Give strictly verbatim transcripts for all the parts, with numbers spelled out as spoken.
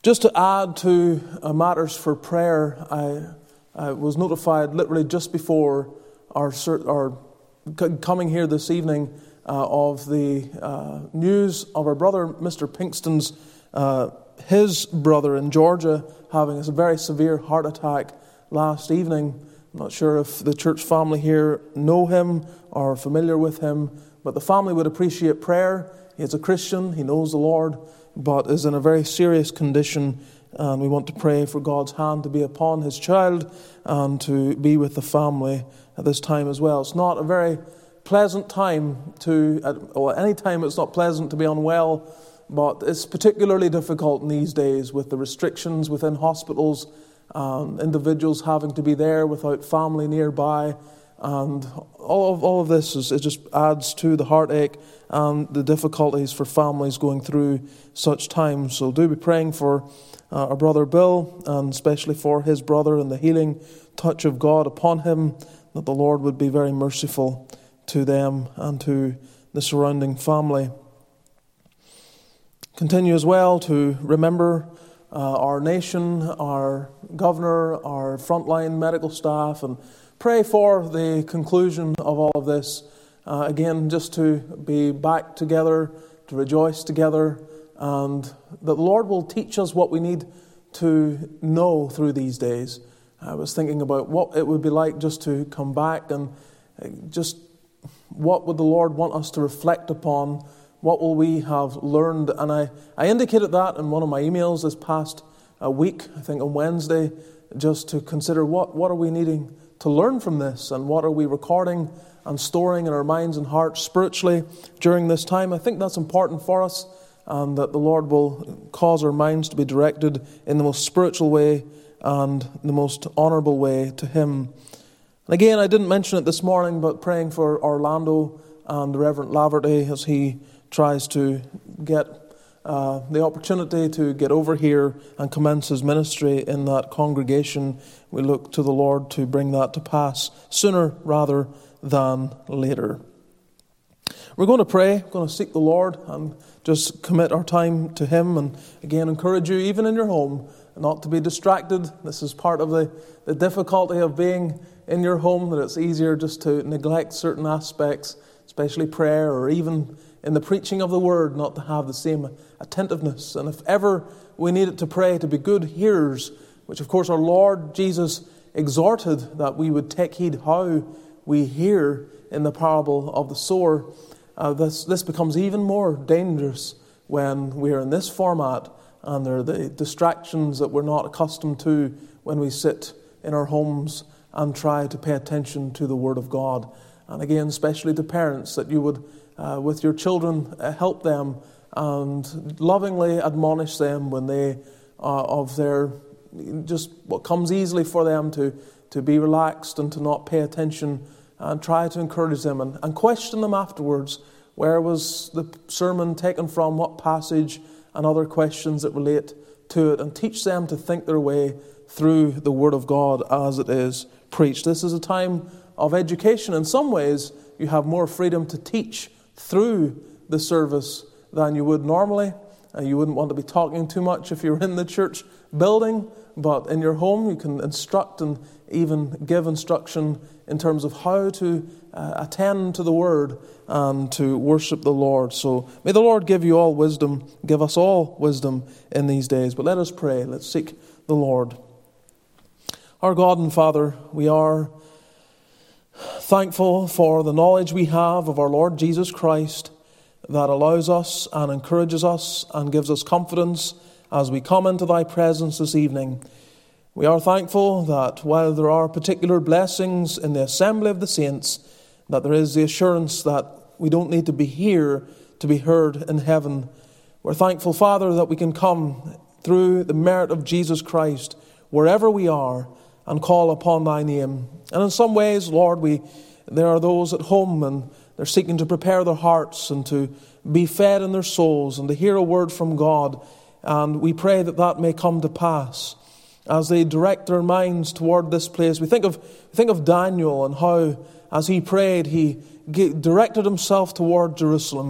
Just to add to uh, matters for prayer, I, I was notified literally just before our, our coming here this evening uh, of the uh, news of our brother, Mister Pinkston's, uh, his brother in Georgia, having a very severe heart attack last evening. I'm not sure if the church family here know him or are familiar with him, but the family would appreciate prayer. He is a Christian, he knows the Lord, but is in a very serious condition, and we want to pray for God's hand to be upon his child and to be with the family at this time as well. It's not a very pleasant time to, well, any time it's not pleasant to be unwell, but it's particularly difficult in these days with the restrictions within hospitals, um, individuals having to be there without family nearby, and all of, all of this is, it just adds to the heartache and the difficulties for families going through such times. So do be praying for uh, our brother Bill, and especially for his brother, and the healing touch of God upon him, that the Lord would be very merciful to them and to the surrounding family. Continue as well to remember uh, our nation, our governor, our frontline medical staff, and pray for the conclusion of all of this. Uh, again, just to be back together, to rejoice together, and that the Lord will teach us what we need to know through these days. I was thinking about what it would be like just to come back, and just what would the Lord want us to reflect upon. What will we have learned? And I, I indicated that in one of my emails this past uh, week, I think on Wednesday, just to consider what, what are we needing to learn from this, and what are we recording and storing in our minds and hearts spiritually during this time. I think that's important for us, and that the Lord will cause our minds to be directed in the most spiritual way and the most honourable way to Him. And again, I didn't mention it this morning, but praying for Orlando and the Reverend Laverty as he tries to get uh, the opportunity to get over here and commence his ministry in that congregation. We look to the Lord to bring that to pass sooner rather than later. We're going to pray, we're going to seek the Lord and just commit our time to Him, and again encourage you, even in your home, not to be distracted. This is part of the, the difficulty of being in your home, that it's easier just to neglect certain aspects, especially prayer, or even in the preaching of the Word, not to have the same attentiveness. And if ever we needed to pray to be good hearers, which of course our Lord Jesus exhorted that we would take heed how we hear in the parable of the sower, uh, this, this becomes even more dangerous when we are in this format, and there are the distractions that we're not accustomed to when we sit in our homes and try to pay attention to the Word of God. And again, especially to parents, that you would, uh, with your children, uh, help them and lovingly admonish them when they, uh, of their, just what comes easily for them to, to be relaxed and to not pay attention, and try to encourage them and, and question them afterwards. Where was the sermon taken from? What passage? And other questions that relate to it, and teach them to think their way through the Word of God as it is preached. This is a time of education. In some ways, you have more freedom to teach through the service than you would normally. Uh, you wouldn't want to be talking too much if you're in the church building, but in your home you can instruct and even give instruction in terms of how to uh, attend to the Word and to worship the Lord. So may the Lord give you all wisdom, give us all wisdom in these days. But let us pray, let's seek the Lord. Our God and Father, we are thankful for the knowledge we have of our Lord Jesus Christ, that allows us and encourages us and gives us confidence as we come into Thy presence this evening. We are thankful that while there are particular blessings in the assembly of the saints, that there is the assurance that we don't need to be here to be heard in heaven. We're thankful, Father, that we can come through the merit of Jesus Christ wherever we are and call upon Thy name. And in some ways, Lord, we there are those at home and they're seeking to prepare their hearts and to be fed in their souls and to hear a word from God. And we pray that that may come to pass as they direct their minds toward this place. We think of think of Daniel and how, as he prayed, he directed himself toward Jerusalem,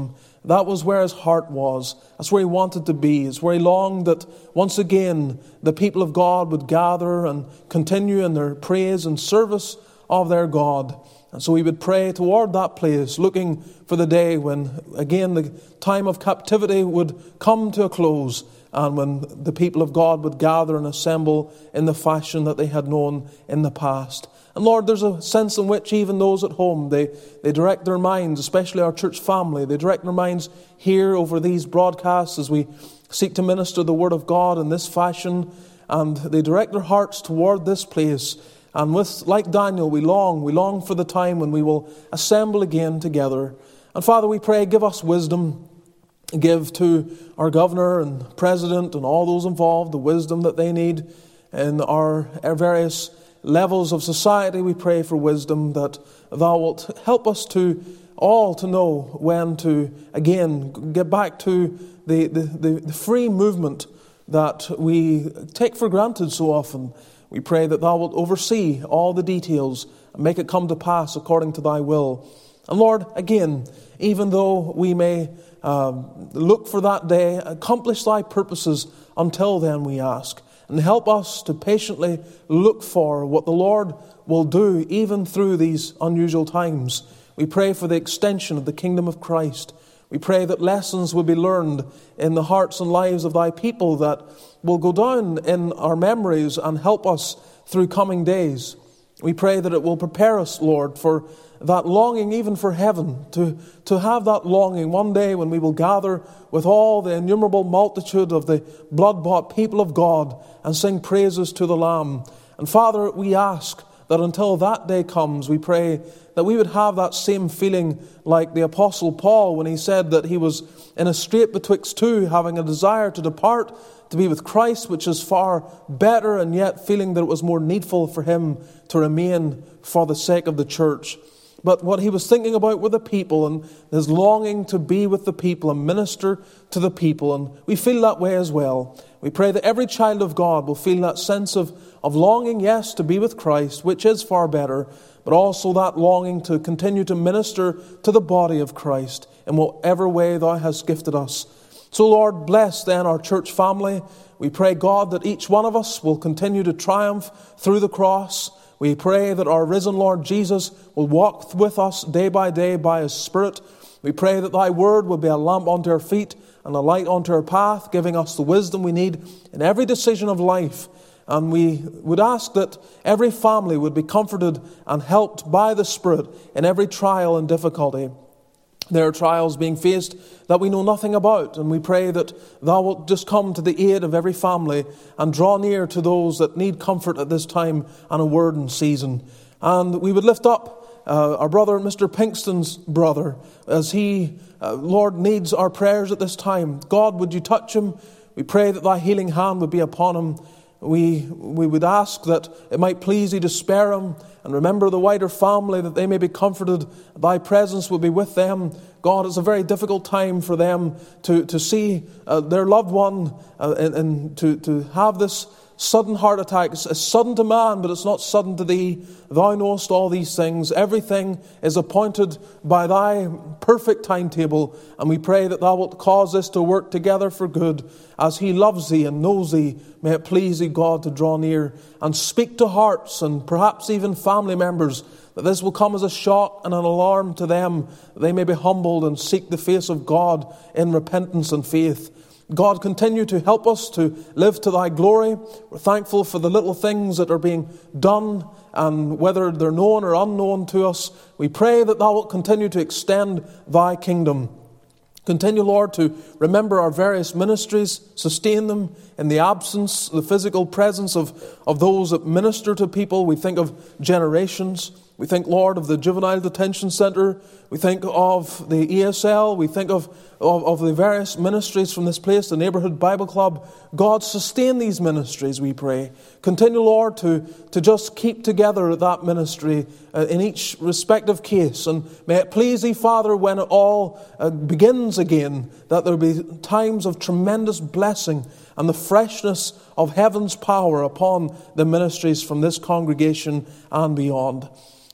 That was where his heart was. That's where he wanted to be. It's where he longed that once again the people of God would gather and continue in their praise and service of their God. And so we would pray toward that place, looking for the day when again the time of captivity would come to a close, and when the people of God would gather and assemble in the fashion that they had known in the past. And Lord, there's a sense in which even those at home, they, they direct their minds, especially our church family, they direct their minds here over these broadcasts as we seek to minister the Word of God in this fashion, and they direct their hearts toward this place. And with, like Daniel, we long, we long for the time when we will assemble again together. And Father, we pray, give us wisdom. Give to our governor and president and all those involved the wisdom that they need in our, our various levels of society. We pray for wisdom, that thou wilt help us to all to know when to, again, get back to the, the, the, the free movement that we take for granted so often. We pray that thou wilt oversee all the details and make it come to pass according to thy will. And Lord, again, even though we may um, look for that day, accomplish thy purposes until then, we ask. And help us to patiently look for what the Lord will do even through these unusual times. We pray for the extension of the kingdom of Christ. We pray that lessons will be learned in the hearts and lives of thy people that will go down in our memories and help us through coming days. We pray that it will prepare us, Lord, for that longing even for heaven, to, to have that longing one day when we will gather with all the innumerable multitude of the blood-bought people of God and sing praises to the Lamb. And Father, we ask that until that day comes, we pray that we would have that same feeling like the Apostle Paul when he said that he was in a strait betwixt two, having a desire to depart to be with Christ, which is far better, and yet feeling that it was more needful for him to remain for the sake of the church. But what he was thinking about were the people and his longing to be with the people and minister to the people. And we feel that way as well. We pray that every child of God will feel that sense of, of longing, yes, to be with Christ, which is far better, but also that longing to continue to minister to the body of Christ in whatever way thou hast gifted us. So Lord, bless then our church family. We pray, God, that each one of us will continue to triumph through the cross. We pray that our risen Lord Jesus will walk with us day by day by his Spirit. We pray that thy word will be a lamp unto our feet and a light unto our path, giving us the wisdom we need in every decision of life. And we would ask that every family would be comforted and helped by the Spirit in every trial and difficulty. There are trials being faced that we know nothing about, and we pray that thou wilt just come to the aid of every family and draw near to those that need comfort at this time and a word in season. And we would lift up uh, our brother, Mister Pinkston's brother, as he, uh, Lord, needs our prayers at this time. God, would you touch him? We pray that thy healing hand would be upon him. We, we would ask that it might please thee to spare him, and remember the wider family, that they may be comforted. Thy presence will be with them. God, it's a very difficult time for them to, to see uh, their loved one uh, and, and to, to have this sudden heart attack. It's, it's sudden to man, but it's not sudden to thee. Thou knowest all these things. Everything is appointed by thy perfect timetable, and we pray that thou wilt cause this to work together for good. As he loves thee and knows thee, may it please thee, God, to draw near and speak to hearts and perhaps even family members, that this will come as a shock and an alarm to them, that they may be humbled and seek the face of God in repentance and faith. God, continue to help us to live to thy glory. We're thankful for the little things that are being done, and whether they're known or unknown to us, we pray that thou wilt continue to extend thy kingdom. Continue, Lord, to remember our various ministries, sustain them in the absence, the physical presence of, of those that minister to people. We think of generations. We think, Lord, of the Juvenile Detention Centre. We think of the E S L. We think of, of, of the various ministries from this place, the Neighbourhood Bible Club. God, sustain these ministries, we pray. Continue, Lord, to, to just keep together that ministry uh, in each respective case. And may it please thee, Father, when it all uh, begins again, that there be times of tremendous blessing and the freshness of heaven's power upon the ministries from this congregation and beyond.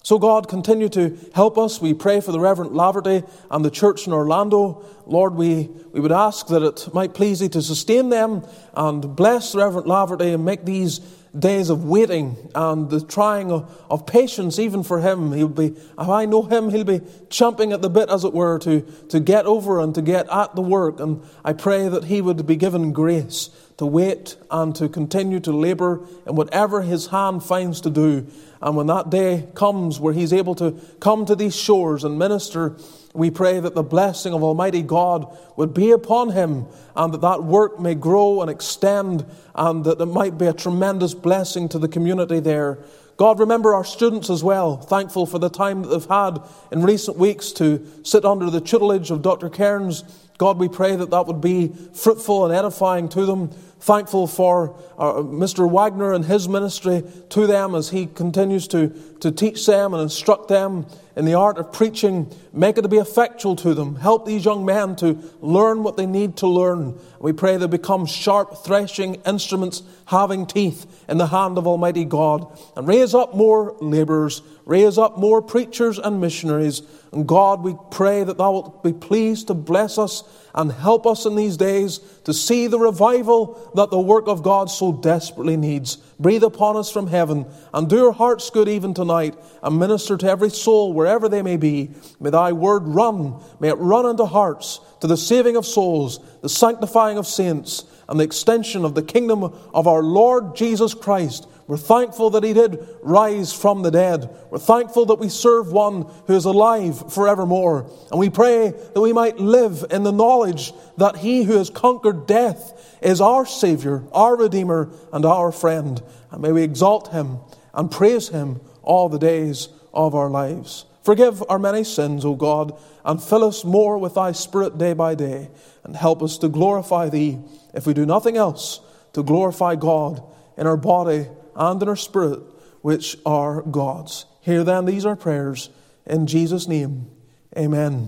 So God, continue to help us. We pray for the Reverend Laverty and the church in Orlando. Lord, we, we would ask that it might please Thee to sustain them and bless the Reverend Laverty and make these days of waiting and the trying of, of patience even for him. He'll be, if I know him, he'll be champing at the bit, as it were, to, to get over and to get at the work. And I pray that he would be given grace to wait and to continue to labour in whatever his hand finds to do. And when that day comes where he's able to come to these shores and minister, we pray that the blessing of Almighty God would be upon him and that that work may grow and extend and that it might be a tremendous blessing to the community there. God, remember our students as well. Thankful for the time that they've had in recent weeks to sit under the tutelage of Doctor Cairns. God, we pray that that would be fruitful and edifying to them. Thankful for uh, Mister Wagner and his ministry to them as he continues to, to teach them and instruct them in the art of preaching. Make it to be effectual to them. Help these young men to learn what they need to learn. We pray they become sharp threshing instruments having teeth in the hand of Almighty God. And raise up more labourers, raise up more preachers and missionaries. And God, we pray that Thou wilt be pleased to bless us and help us in these days to see the revival that the work of God so desperately needs. Breathe upon us from heaven and do our hearts good even tonight and minister to every soul wherever they may be. May Thy word run, may it run into hearts to the saving of souls, the sanctifying of saints, and the extension of the kingdom of our Lord Jesus Christ. We're thankful that He did rise from the dead. We're thankful that we serve one who is alive forevermore. And we pray that we might live in the knowledge that He who has conquered death is our Saviour, our Redeemer, and our friend. And may we exalt Him and praise Him all the days of our lives. Forgive our many sins, O God, and fill us more with Thy Spirit day by day, and help us to glorify Thee, if we do nothing else, to glorify God in our body and in our spirit, which are God's. Hear then these our prayers, in Jesus' name. Amen.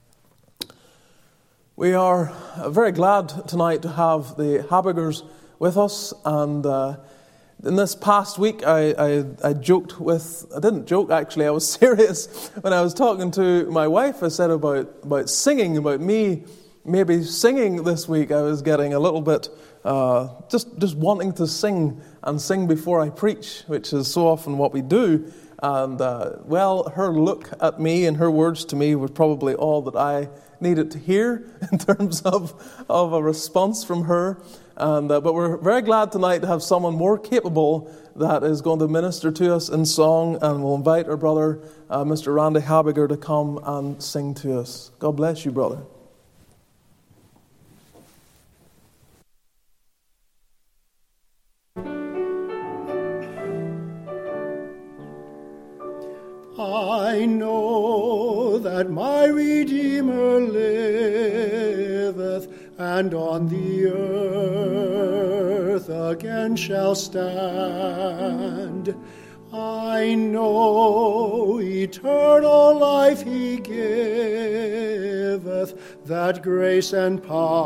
We are very glad tonight to have the Habigers with us, and uh, in this past week I, I, I joked with, I didn't joke actually, I was serious when I was talking to my wife. I said about, about singing, about me maybe singing this week. I was getting a little bit uh, just, just wanting to sing and sing before I preach, which is so often what we do. And uh, well, her look at me and her words to me was probably all that I needed to hear in terms of, of a response from her. And uh, but we're very glad tonight to have someone more capable that is going to minister to us in song, and we'll invite our brother, uh, Mister Randy Habiger, to come and sing to us. God bless you, brother. I know that my Redeemer liveth, and on the earth again shall stand. I know eternal life He giveth, that grace and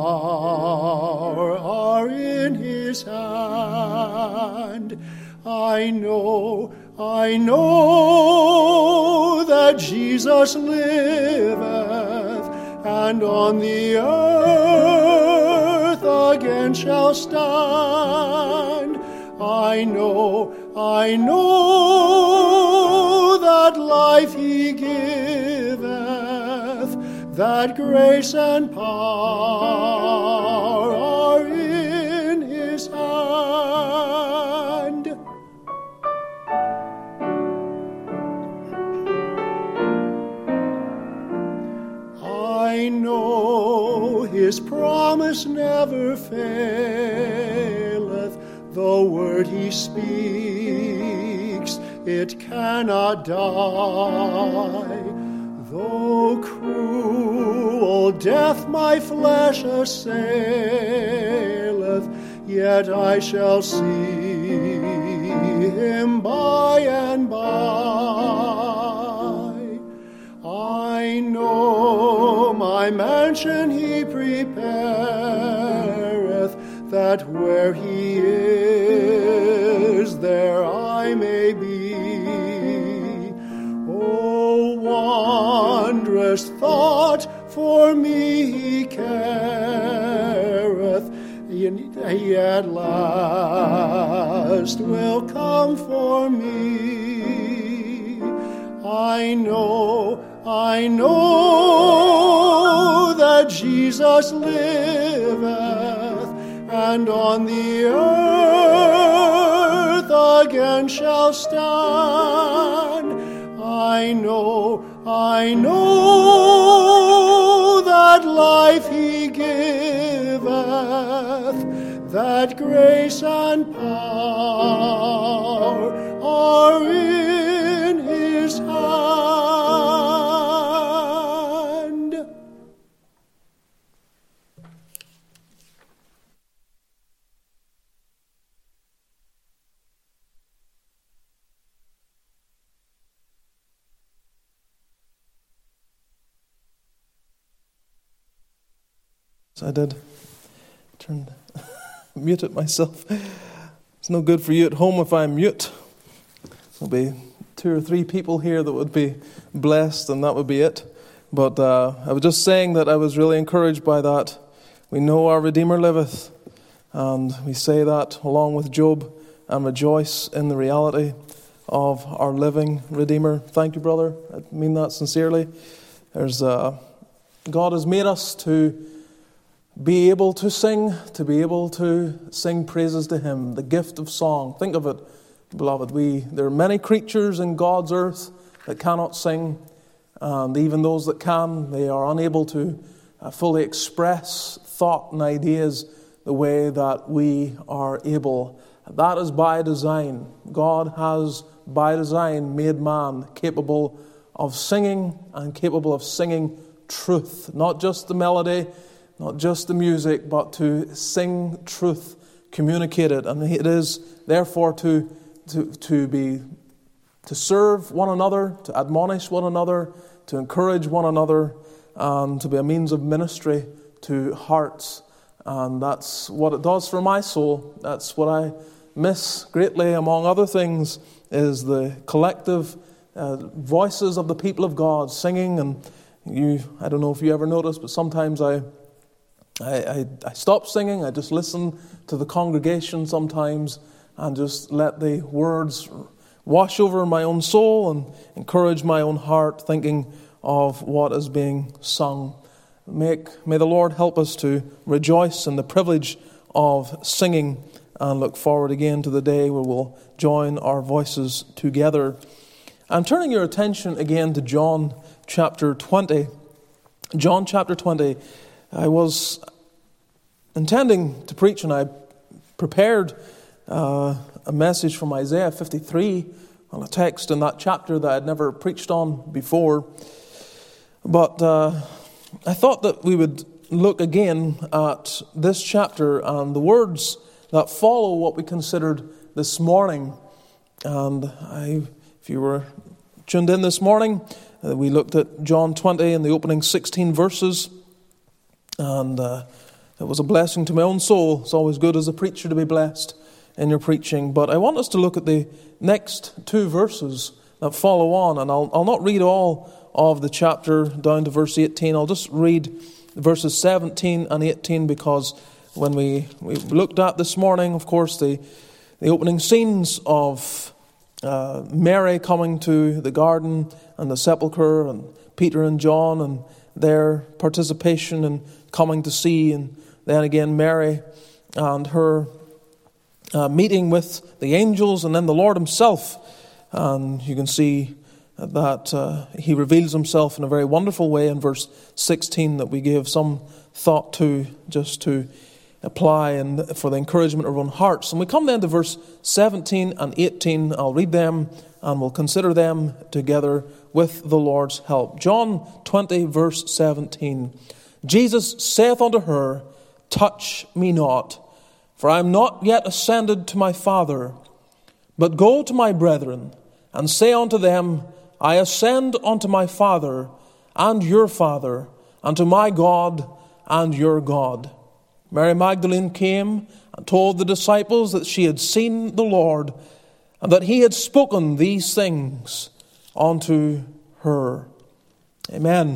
power are in His hand. I know, I know that Jesus liveth, and on the earth again shall stand. I know, I know that life He giveth, that grace and power are in His hand. I know His promise never faileth. The word He speaks, it cannot die. Though cruel death my flesh assaileth, yet I shall see Him by and by. I know my mansion He prepareth, that where He is, there I may be. first thought for me he careth, he at last will come for me. I know, I know that Jesus liveth, and on the earth again shall stand. I know, I know that life he giveth, that grace and power are in his hand. I did. Turned, muted myself. It's no good for you at home if I mute. There'll be two or three people here that would be blessed, and that would be it. But uh, I was just saying that I was really encouraged by that. We know our Redeemer liveth, and we say that along with Job, and rejoice in the reality of our living Redeemer. Thank you, brother. I mean that sincerely. There's uh, God has made us to be able to sing, to be able to sing praises to Him, the gift of song. Think of it, beloved. We there are many creatures in God's earth that cannot sing, and even those that can, they are unable to uh, fully express thought and ideas the way that we are able. That is by design. God has, by design, made man capable of singing and capable of singing truth, not just the melody, not just the music, but to sing truth, communicate it. And it is therefore to, to, to be, to serve one another, to admonish one another, to encourage one another, and to be a means of ministry to hearts. And that's what it does for my soul. That's what I miss greatly, among other things, is the collective uh, voices of the people of God singing. And you, I don't know if you ever noticed, but sometimes I I, I, I stop singing, I just listen to the congregation sometimes and just let the words wash over my own soul and encourage my own heart, thinking of what is being sung. Make, may the Lord help us to rejoice in the privilege of singing and look forward again to the day where we'll join our voices together. I'm turning your attention again to John chapter twenty. John chapter twenty. I was intending to preach, and I prepared uh, a message from Isaiah fifty-three on a text in that chapter that I'd never preached on before. But uh, I thought that we would look again at this chapter and the words that follow what we considered this morning. And I, if you were tuned in this morning, uh, we looked at John twenty in the opening sixteen verses. And uh, it was a blessing to my own soul. It's always good as a preacher to be blessed in your preaching. But I want us to look at the next two verses that follow on. And I'll, I'll not read all of the chapter down to verse eighteen. I'll just read verses seventeen and eighteen, because when we, we looked at this morning, of course, the, the opening scenes of uh, Mary coming to the garden and the sepulchre, and Peter and John and their participation in coming to see, and then again Mary and her uh, meeting with the angels, and then the Lord Himself. And you can see that uh, He reveals Himself in a very wonderful way in verse sixteen that we gave some thought to, just to apply and for the encouragement of our own hearts. And we come then to verse seventeen and eighteen. I'll read them and we'll consider them together with the Lord's help. John twenty, verse seventeen. Jesus saith unto her, Touch me not, for I am not yet ascended to my Father, but go to my brethren, and say unto them, I ascend unto my Father and your Father, and to my God and your God. Mary Magdalene came and told the disciples that she had seen the Lord, and that He had spoken these things unto her. Amen.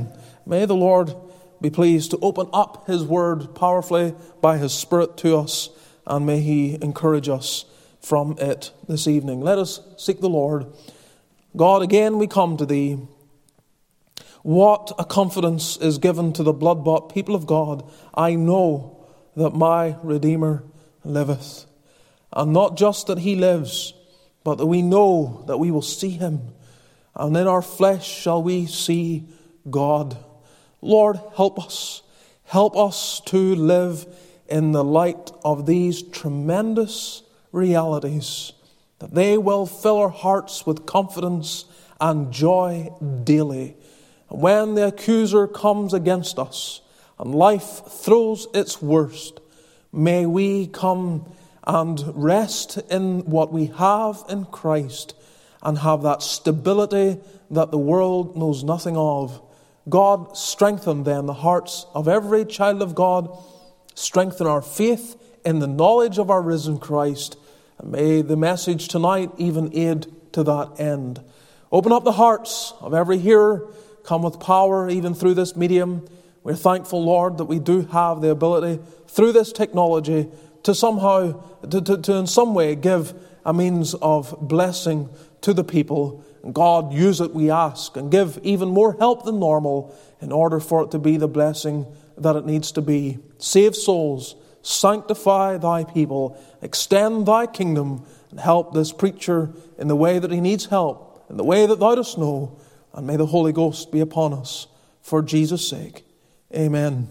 May the Lord be pleased to open up His Word powerfully by His Spirit to us, and may He encourage us from it this evening. Let us seek the Lord. God, again we come to Thee. What a confidence is given to the blood-bought people of God. I know that my Redeemer liveth. And not just that He lives, but that we know that we will see Him. And in our flesh shall we see God. Lord, help us. Help us to live in the light of these tremendous realities, that they will fill our hearts with confidence and joy daily. When the accuser comes against us and life throws its worst, may we come and rest in what we have in Christ and have that stability that the world knows nothing of. God, strengthen then the hearts of every child of God. Strengthen our faith in the knowledge of our risen Christ. And may the message tonight even aid to that end. Open up the hearts of every hearer. Come with power even through this medium. We're thankful, Lord, that we do have the ability through this technology to somehow, to, to, to in some way give a means of blessing to the people. And God, use it, we ask, and give even more help than normal in order for it to be the blessing that it needs to be. Save souls, sanctify Thy people, extend Thy kingdom, and help this preacher in the way that he needs help, in the way that Thou dost know. And may the Holy Ghost be upon us for Jesus' sake. Amen.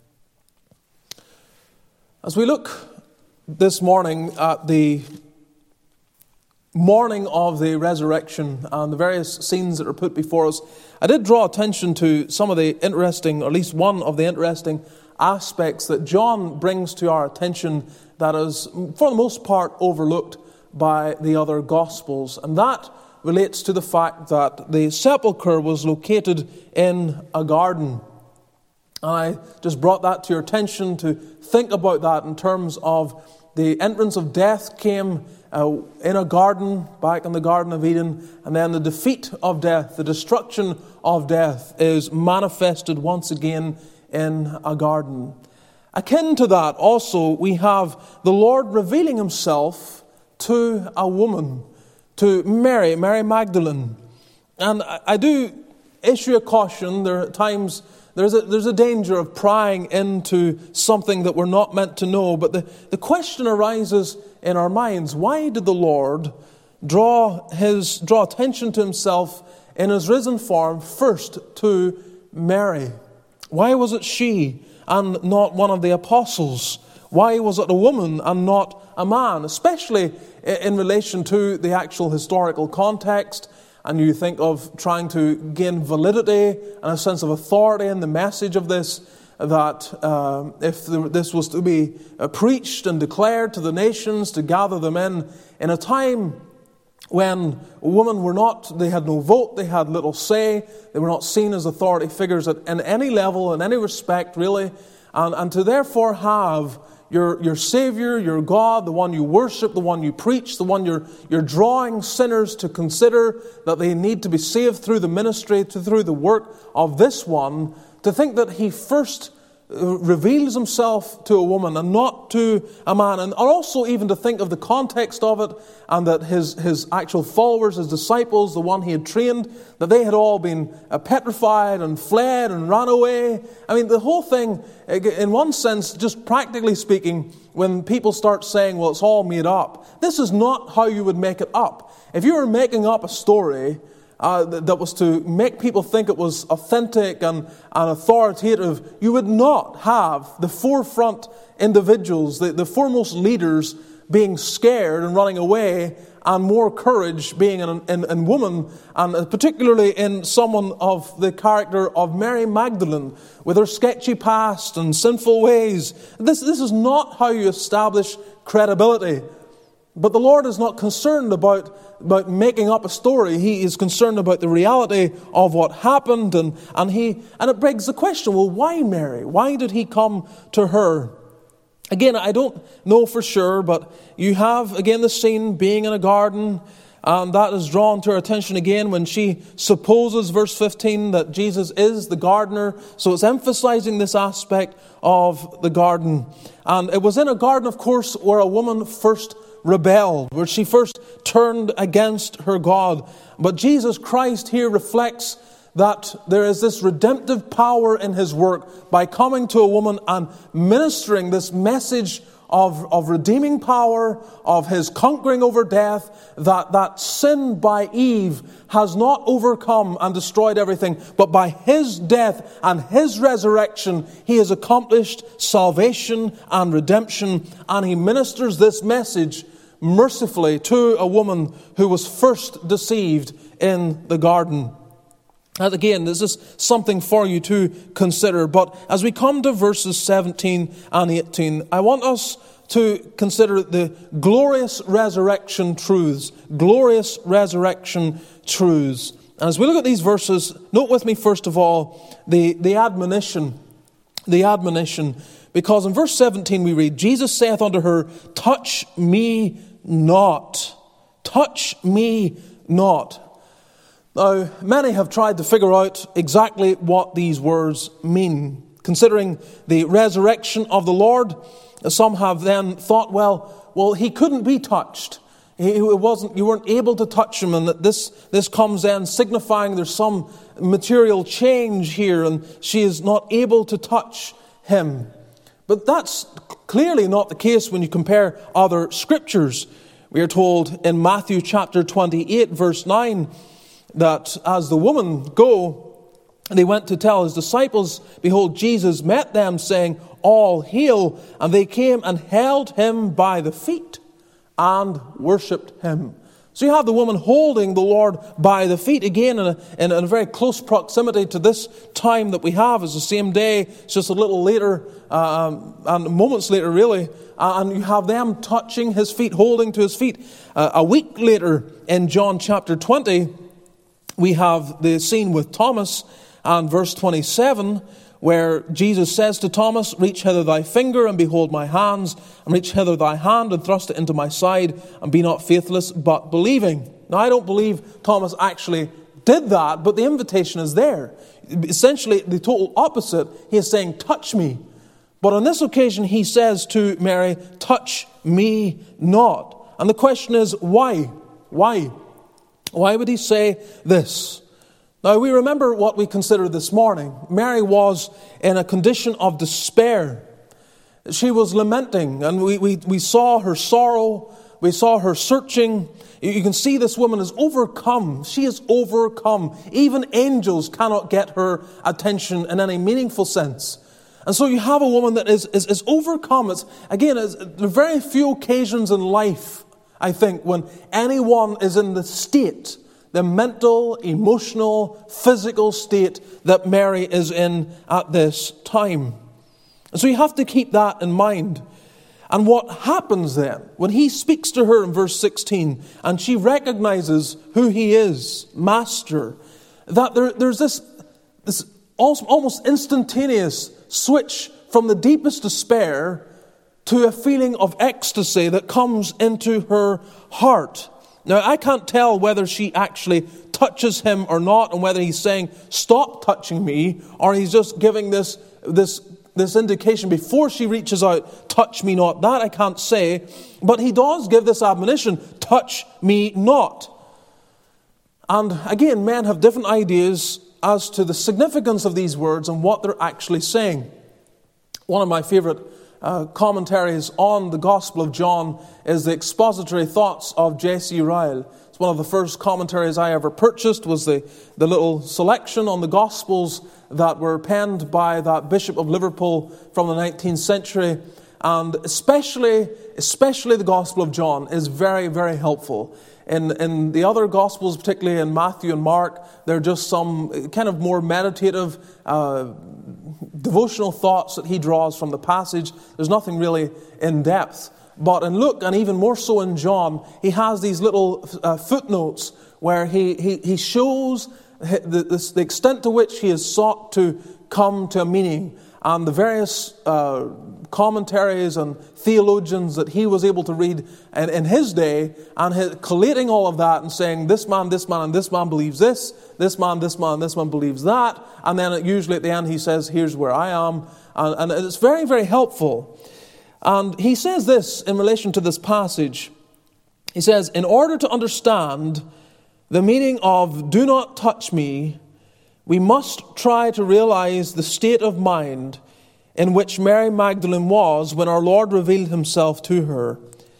As we look this morning at the morning of the resurrection and the various scenes that are put before us, I did draw attention to some of the interesting, or at least one of the interesting aspects that John brings to our attention that is, for the most part, overlooked by the other Gospels. And that relates to the fact that the sepulchre was located in a garden. And I just brought that to your attention to think about that in terms of the entrance of death came uh, in a garden, back in the Garden of Eden, and then the defeat of death, the destruction of death is manifested once again in a garden. Akin to that, also, we have the Lord revealing Himself to a woman, to Mary, Mary Magdalene. And I, I do issue a caution. There are times there's a, there's a danger of prying into something that we're not meant to know. But the, the question arises in our minds, why did the Lord draw his draw attention to Himself in His risen form first to Mary? Why was it she and not one of the apostles? Why was it a woman and not a man? Especially in relation to the actual historical context, and you think of trying to gain validity and a sense of authority in the message of this, that uh, if this was to be uh, preached and declared to the nations, to gather them in, in a time when women were not, they had no vote, they had little say, they were not seen as authority figures at in any level, in any respect really, and, and to therefore have Your, your Savior, your God, the one you worship, the one you preach, the one you're, you're drawing sinners to consider that they need to be saved through the ministry, to, through the work of this one, to think that He first reveals Himself to a woman and not to a man, and also even to think of the context of it, and that his, his actual followers, his disciples, the one He had trained, that they had all been petrified and fled and ran away. I mean, the whole thing, in one sense, just practically speaking, when people start saying, well, it's all made up, this is not how you would make it up. If you were making up a story Uh, that was to make people think it was authentic and, and authoritative, you would not have the forefront individuals, the, the foremost leaders being scared and running away, and more courage being in, in, in woman, and particularly in someone of the character of Mary Magdalene, with her sketchy past and sinful ways. This, this is not how you establish credibility. But the Lord is not concerned about, about making up a story. He is concerned about the reality of what happened. And, and, he, and it begs the question, well, why Mary? Why did He come to her? Again, I don't know for sure, but you have, again, the scene being in a garden. And that is drawn to our attention again when she supposes, verse fifteen, that Jesus is the gardener. So it's emphasizing this aspect of the garden. And it was in a garden, of course, where a woman first rebelled, where she first turned against her God. But Jesus Christ here reflects that there is this redemptive power in his work by coming to a woman and ministering this message of, of redeeming power, of his conquering over death, that, that sin by Eve has not overcome and destroyed everything, but by his death and his resurrection, he has accomplished salvation and redemption, and he ministers this message mercifully to a woman who was first deceived in the garden. And again, this is something for you to consider. But as we come to verses seventeen and eighteen, I want us to consider the glorious resurrection truths. Glorious resurrection truths. And as we look at these verses, note with me first of all the, the admonition. The admonition. Because in verse seventeen we read, Jesus saith unto her, touch me not. Touch me not. Now, many have tried to figure out exactly what these words mean. Considering the resurrection of the Lord, some have then thought, well, well, he couldn't be touched. He wasn't. You weren't able to touch him, and that this this comes then signifying there's some material change here, and she is not able to touch him. But that's clearly not the case when you compare other scriptures. We are told in Matthew chapter twenty-eight, verse nine, that as the woman go, they went to tell his disciples, behold, Jesus met them, saying, all hail. And they came and held him by the feet and worshipped him. So you have the woman holding the Lord by the feet, again in a, in a very close proximity to this time that we have. It's the same day, it's just a little later, um, and moments later really, uh, and you have them touching his feet, holding to his feet. Uh, a week later in John chapter twenty, we have the scene with Thomas, and verse twenty-seven, where Jesus says to Thomas, reach hither thy finger, and behold my hands, and reach hither thy hand, and thrust it into my side, and be not faithless, but believing. Now, I don't believe Thomas actually did that, but the invitation is there. Essentially, the total opposite. He is saying, touch me. But on this occasion, he says to Mary, touch me not. And the question is, why? Why? Why would he say this? Now, we remember what we considered this morning. Mary was in a condition of despair. She was lamenting, and we, we, we saw her sorrow. We saw her searching. You can see this woman is overcome. She is overcome. Even angels cannot get her attention in any meaningful sense. And so you have a woman that is, is, is overcome. It's, again, it's, there are very few occasions in life, I think, when anyone is in the state, the mental, emotional, physical state that Mary is in at this time. And so you have to keep that in mind. And what happens then, when he speaks to her in verse sixteen, and she recognizes who he is, Master, that there, there's this, this almost instantaneous switch from the deepest despair to a feeling of ecstasy that comes into her heart. Now, I can't tell whether she actually touches him or not, and whether he's saying, stop touching me, or he's just giving this, this, this indication before she reaches out, touch me not. That I can't say. But he does give this admonition, touch me not. And again, men have different ideas as to the significance of these words and what they're actually saying. One of my favorite Uh, commentaries on the Gospel of John is the Expository Thoughts of J C Ryle. It's one of the first commentaries I ever purchased, was the, the little selection on the Gospels that were penned by that Bishop of Liverpool from the nineteenth century. And especially, especially the Gospel of John is very, very helpful. In, in the other Gospels, particularly in Matthew and Mark, there are just some kind of more meditative, uh, devotional thoughts that he draws from the passage. There's nothing really in depth. But in Luke, and even more so in John, he has these little uh, footnotes where he, he, he shows the, the, the extent to which he has sought to come to a meaning. and the various uh, commentaries and theologians that he was able to read in, in his day, and his, collating all of that and saying, this man, this man, and this man believes this, this man, this man, this man believes that, and then usually at the end he says, here's where I am, and, and it's very, very helpful. And he says this in relation to this passage. He says, in order to understand the meaning of do not touch me, we must try to realize the state of mind in which Mary Magdalene was when our Lord revealed himself to her.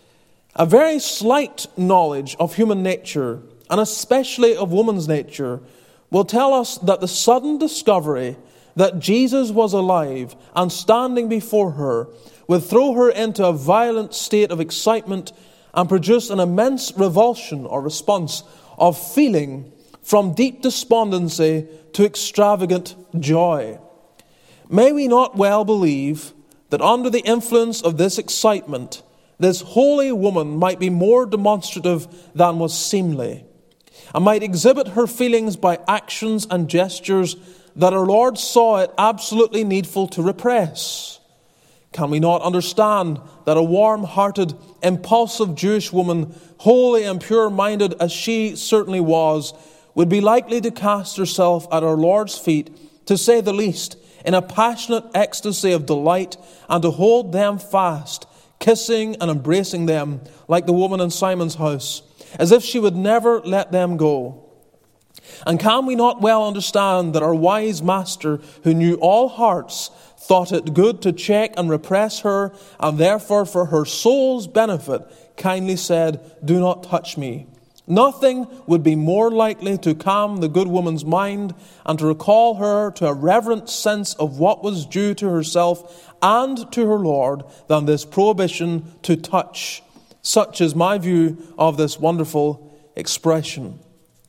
A very slight knowledge of human nature, and especially of woman's nature, will tell us that the sudden discovery that Jesus was alive and standing before her would throw her into a violent state of excitement and produce an immense revulsion or response of feeling from deep despondency to extravagant joy. May we not well believe that under the influence of this excitement, this holy woman might be more demonstrative than was seemly, and might exhibit her feelings by actions and gestures that our Lord saw it absolutely needful to repress. Can we not understand that a warm-hearted, impulsive Jewish woman, holy and pure-minded as she certainly was, would be likely to cast herself at our Lord's feet, to say the least, in a passionate ecstasy of delight, and to hold them fast, kissing and embracing them like the woman in Simon's house, as if she would never let them go? And can we not well understand that our wise Master, who knew all hearts, thought it good to check and repress her, and therefore for her soul's benefit kindly said, do not touch me? Nothing would be more likely to calm the good woman's mind and to recall her to a reverent sense of what was due to herself and to her Lord than this prohibition to touch. Such is my view of this wonderful expression.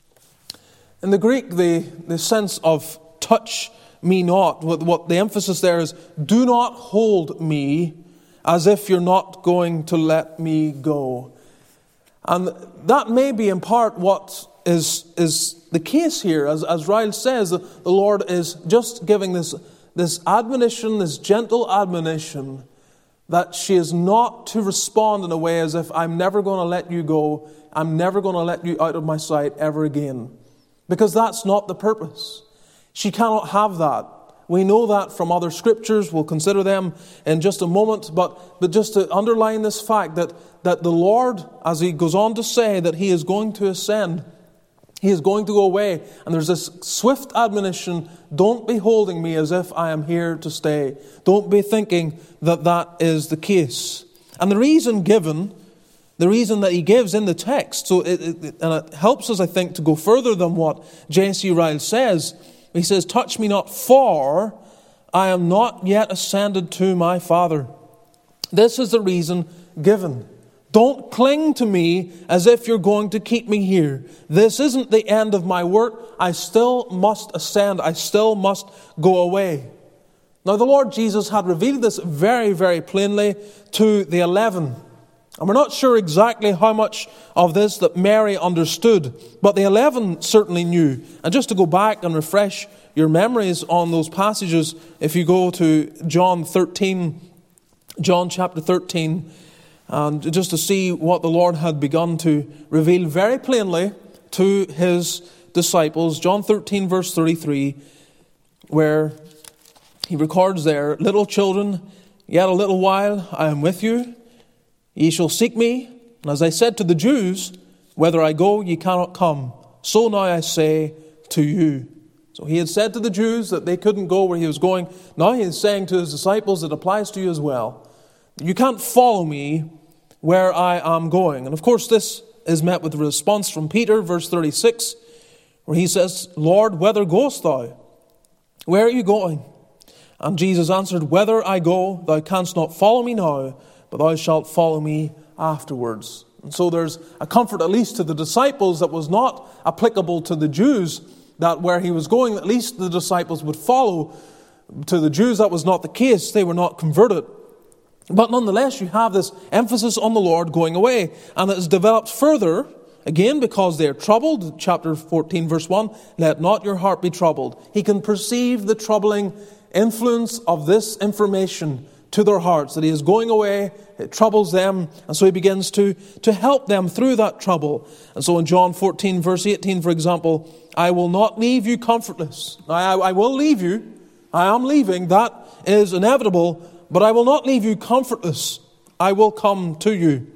In the Greek, the, the sense of touch me not, what, what the emphasis there is, do not hold me as if you're not going to let me go. And that may be in part what is, is the case here. As, as Ryle says, the, the Lord is just giving this, this admonition, this gentle admonition, that she is not to respond in a way as if I'm never going to let you go, I'm never going to let you out of my sight ever again. Because that's not the purpose. She cannot have that. We know that from other scriptures. We'll consider them in just a moment. But, but just to underline this fact that, that the Lord, as he goes on to say that he is going to ascend, he is going to go away. And there's this swift admonition, don't be holding me as if I am here to stay. Don't be thinking that that is the case. And the reason given, the reason that he gives in the text, so it, it, and it helps us, I think, to go further than what J C Ryle says. He says, touch me not, for I am not yet ascended to my Father. This is the reason given. Don't cling to me as if you're going to keep me here. This isn't the end of my work. I still must ascend. I still must go away. Now, the Lord Jesus had revealed this very, very plainly to the eleven. And we're not sure exactly how much of this that Mary understood, but the eleven certainly knew. And just to go back and refresh your memories on those passages, if you go to John thirteen, John chapter thirteen, and just to see what the Lord had begun to reveal very plainly to his disciples. John thirteen, verse thirty-three, where he records there, little children, yet a little while I am with you. Ye shall seek me, and as I said to the Jews, whither I go, ye cannot come. So now I say to you. So he had said to the Jews that they couldn't go where he was going. Now he is saying to his disciples, it applies to you as well. You can't follow me where I am going. And of course this is met with a response from Peter, verse thirty-six, where he says, Lord, whither goest thou? Where are you going? And Jesus answered, whither I go, thou canst not follow me now, but thou shalt follow me afterwards. And so there's a comfort, at least to the disciples, that was not applicable to the Jews, that where he was going, at least the disciples would follow. To the Jews, that was not the case. They were not converted. But nonetheless, you have this emphasis on the Lord going away. And it is developed further, again, because they are troubled. Chapter fourteen, verse one, let not your heart be troubled. He can perceive the troubling influence of this information to their hearts, that he is going away, it troubles them, and so he begins to, to help them through that trouble. And so in John fourteen, verse eighteen, for example, I will not leave you comfortless. I, I will leave you. I am leaving. That is inevitable. But I will not leave you comfortless. I will come to you.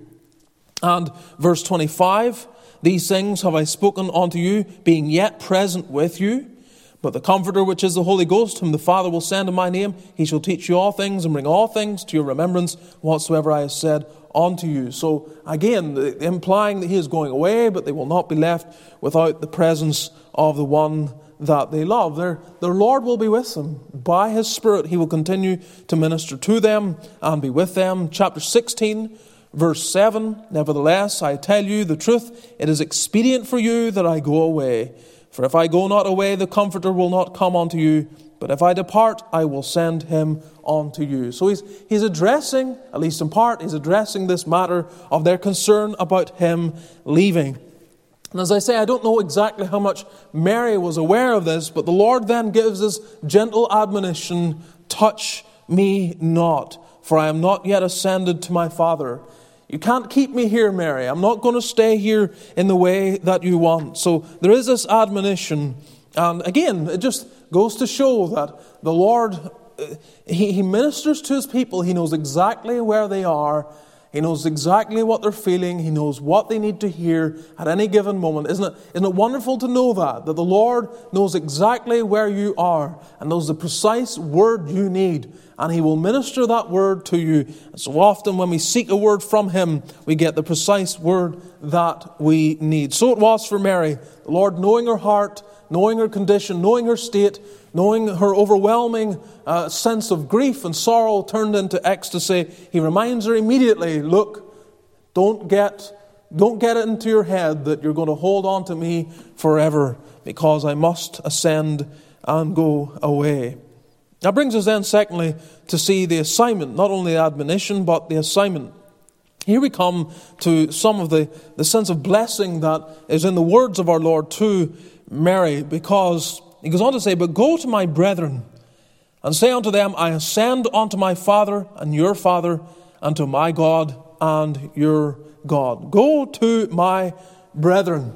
And verse twenty-five, these things have I spoken unto you, being yet present with you. But the Comforter, which is the Holy Ghost, whom the Father will send in my name, he shall teach you all things and bring all things to your remembrance whatsoever I have said unto you. So again, implying that he is going away, but they will not be left without the presence of the one that they love. Their, their Lord will be with them. By his Spirit, he will continue to minister to them and be with them. Chapter sixteen, verse seven, nevertheless, I tell you the truth, it is expedient for you that I go away. For if I go not away, the Comforter will not come unto you. But if I depart, I will send him unto you. So he's, he's addressing, at least in part, he's addressing this matter of their concern about him leaving. And as I say, I don't know exactly how much Mary was aware of this, but the Lord then gives this gentle admonition, touch me not, for I am not yet ascended to my Father. You can't keep me here, Mary. I'm not going to stay here in the way that you want. So there is this admonition. And again, it just goes to show that the Lord, he, he ministers to his people. He knows exactly where they are. He knows exactly what they're feeling. He knows what they need to hear at any given moment. Isn't it, isn't it wonderful to know that? That the Lord knows exactly where you are and knows the precise word you need. And he will minister that word to you. And so often when we seek a word from him, we get the precise word that we need. So it was for Mary. The Lord, knowing her heart, knowing her condition, knowing her state, knowing her overwhelming uh, sense of grief and sorrow turned into ecstasy, he reminds her immediately, look, don't get, don't get it into your head that you're going to hold on to me forever, because I must ascend and go away. That brings us then, secondly, to see the assignment, not only the admonition, but the assignment. Here we come to some of the, the sense of blessing that is in the words of our Lord to Mary, because he goes on to say, but go to my brethren, and say unto them, I ascend unto my Father and your Father, and to my God and your God. Go to my brethren.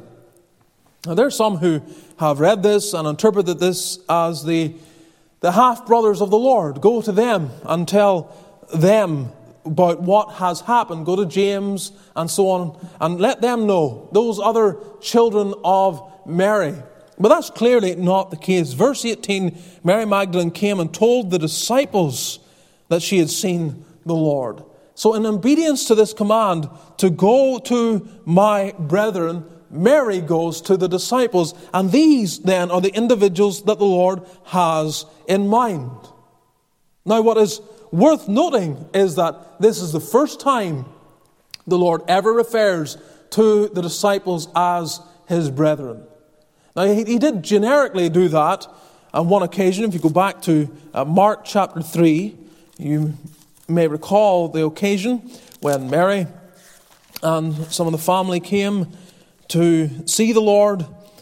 Now there are some who have read this and interpreted this as the The half-brothers of the Lord. Go to them and tell them about what has happened. Go to James and so on and let them know, those other children of Mary. But that's clearly not the case. Verse eighteen, Mary Magdalene came and told the disciples that she had seen the Lord. So in obedience to this command to go to my brethren, Mary goes to the disciples, and these then are the individuals that the Lord has in mind. Now what is worth noting is that this is the first time the Lord ever refers to the disciples as his brethren. Now he, he did generically do that on one occasion. If you go back to uh, Mark chapter three, you may recall the occasion when Mary and some of the family came to see the Lord.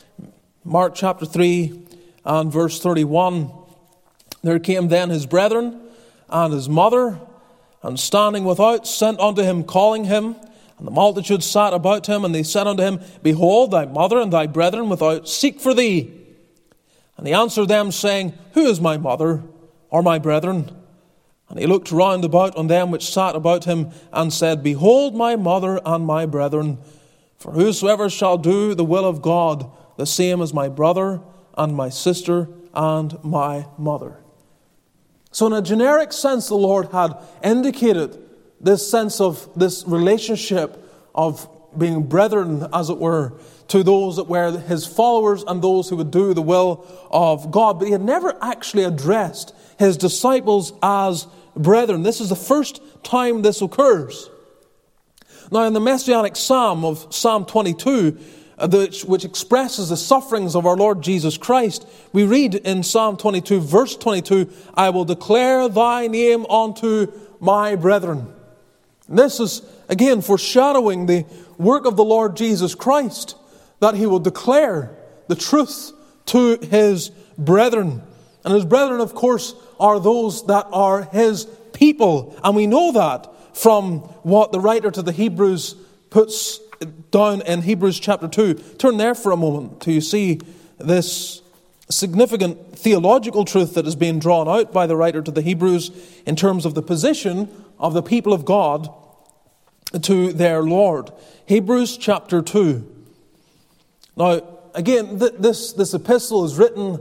Mark chapter three and verse thirty-one. There came then his brethren and his mother, and standing without sent unto him, calling him. And the multitude sat about him, and they said unto him, Behold, thy mother and thy brethren without seek for thee. And he answered them, saying, Who is my mother or my brethren? And he looked round about on them which sat about him, and said, Behold my mother and my brethren. For whosoever shall do the will of God, the same as my brother and my sister and my mother. So in a generic sense, the Lord had indicated this sense of this relationship of being brethren, as it were, to those that were his followers and those who would do the will of God. But he had never actually addressed his disciples as brethren. This is the first time this occurs. Now, in the Messianic Psalm of Psalm twenty-two, uh, the, which expresses the sufferings of our Lord Jesus Christ, we read in Psalm twenty-two, verse twenty-two, I will declare thy name unto my brethren. And this is, again, foreshadowing the work of the Lord Jesus Christ, that he will declare the truth to his brethren. And his brethren, of course, are those that are his people. And we know that from what the writer to the Hebrews puts down in Hebrews chapter two. Turn there for a moment till you see this significant theological truth that is being drawn out by the writer to the Hebrews in terms of the position of the people of God to their Lord. Hebrews chapter two. Now, again, th- this, this epistle is written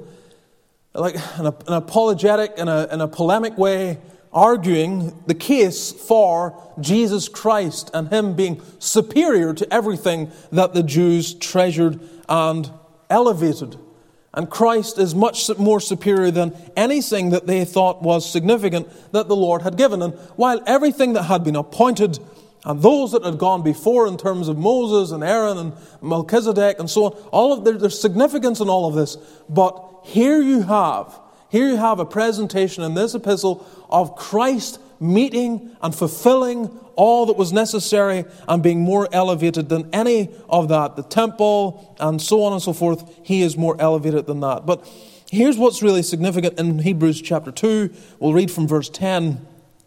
like an, an apologetic, in a, in a polemic way, arguing the case for Jesus Christ and him being superior to everything that the Jews treasured and elevated. And Christ is much more superior than anything that they thought was significant that the Lord had given. And while everything that had been appointed and those that had gone before in terms of Moses and Aaron and Melchizedek and so on, all of their, there's significance in all of this. But here you have, here you have a presentation in this epistle of Christ meeting and fulfilling all that was necessary and being more elevated than any of that. The temple and so on and so forth, he is more elevated than that. But here's what's really significant in Hebrews chapter two. We'll read from verse ten.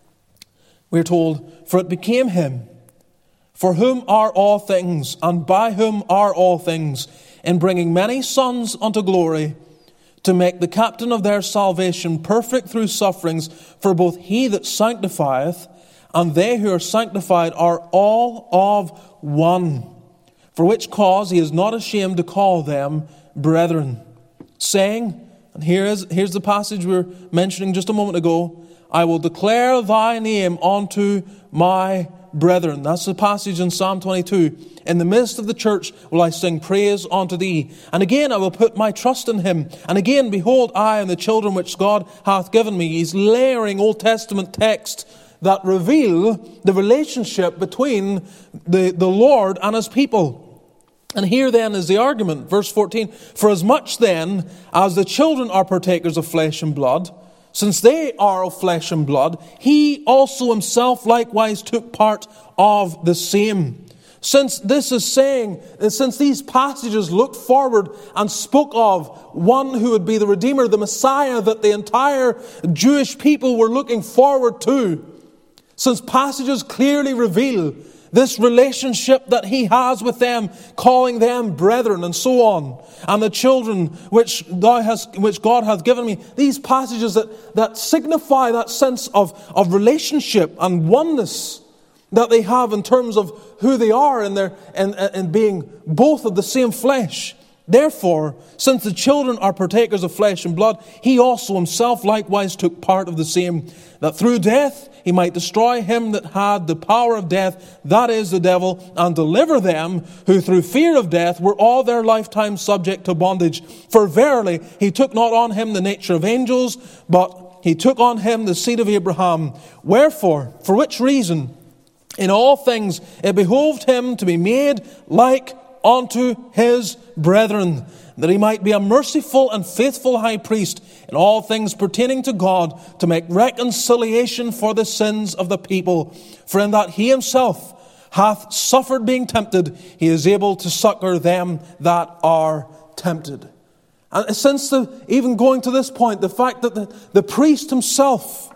We're told, "For it became him, for whom are all things, and by whom are all things, in bringing many sons unto glory, to make the captain of their salvation perfect through sufferings. For both he that sanctifieth and they who are sanctified are all of one. For which cause he is not ashamed to call them brethren, saying," and here is, here's the passage we were mentioning just a moment ago, "I will declare thy name unto my brethren." That's the passage in Psalm twenty-two. "In the midst of the church will I sing praise unto thee. And again I will put my trust in him. And again, behold, I and the children which God hath given me." He's layering Old Testament texts that reveal the relationship between the, the Lord and his people. And here then is the argument. Verse fourteen, "For as much then as the children are partakers of flesh and blood, since they are of flesh and blood, he also himself likewise took part of the same." Since this is saying, since these passages looked forward and spoke of one who would be the Redeemer, the Messiah that the entire Jewish people were looking forward to, since passages clearly reveal this relationship that he has with them, calling them brethren and so on, and the children which thou hast, which God hath given me, these passages that, that signify that sense of, of relationship and oneness that they have in terms of who they are in their and, and being both of the same flesh. "Therefore, since the children are partakers of flesh and blood, he also himself likewise took part of the same, that through death he might destroy him that had the power of death, that is, the devil, and deliver them who through fear of death were all their lifetime subject to bondage. For verily he took not on him the nature of angels, but he took on him the seed of Abraham. Wherefore, for which reason, in all things it behoved him to be made like unto his brethren, that he might be a merciful and faithful high priest in all things pertaining to God, to make reconciliation for the sins of the people. For in that he himself hath suffered being tempted, he is able to succor them that are tempted." And since the, even going to this point, the fact that the, the priest himself,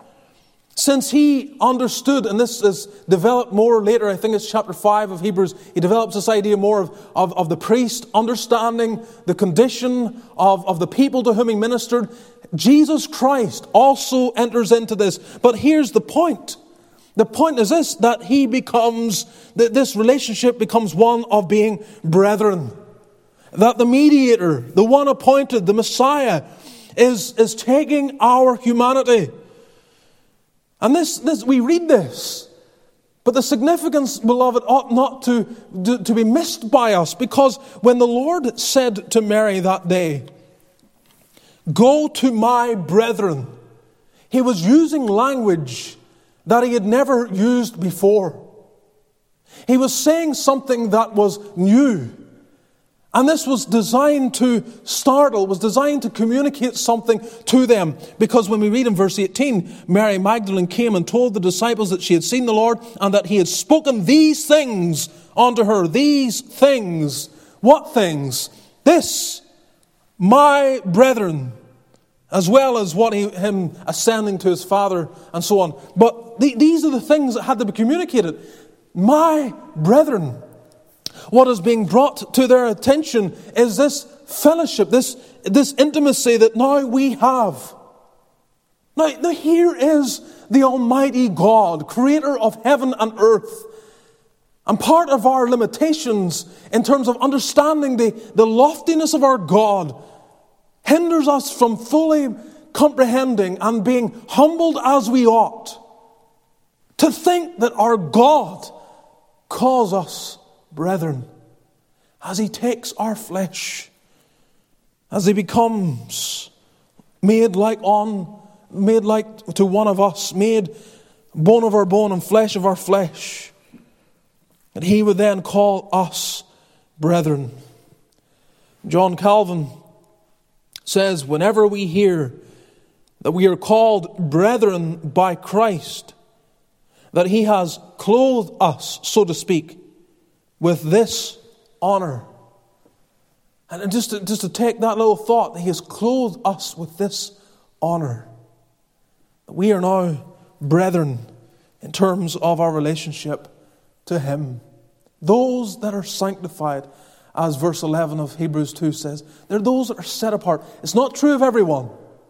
since he understood, and this is developed more later, I think it's chapter five of Hebrews, he develops this idea more of, of, of the priest understanding the condition of, of the people to whom he ministered. Jesus Christ also enters into this. But here's the point. The point is this, that he becomes, that this relationship becomes one of being brethren. That the mediator, the one appointed, the Messiah, is, is taking our humanity. And this, this, we read this, but the significance, beloved, ought not to, to, to be missed by us, because when the Lord said to Mary that day, "Go to my brethren," he was using language that he had never used before. He was saying something that was new. And this was designed to startle, was designed to communicate something to them. Because when we read in verse eighteen, Mary Magdalene came and told the disciples that she had seen the Lord and that he had spoken these things unto her. These things. What things? This, my brethren. as well as what he, him ascending to his Father and so on. But the, these are the things that had to be communicated. My brethren, what is being brought to their attention is this fellowship, this, this intimacy that now we have. Now, now here is the Almighty God, creator of heaven and earth. And part of our limitations in terms of understanding the, the loftiness of our God hinders us from fully comprehending and being humbled as we ought to think that our God calls us brethren as he takes our flesh, as he becomes made like on, made like to one of us, made bone of our bone and flesh of our flesh, that he would then call us brethren. John Calvin says, whenever we hear that we are called brethren by Christ, that he has clothed us, so to speak, with this honor. And just to, just to take that little thought, he has clothed us with this honor. We are now brethren in terms of our relationship to him. Those that are sanctified, as verse eleven of Hebrews two says, they're those that are set apart. It's not true of everyone.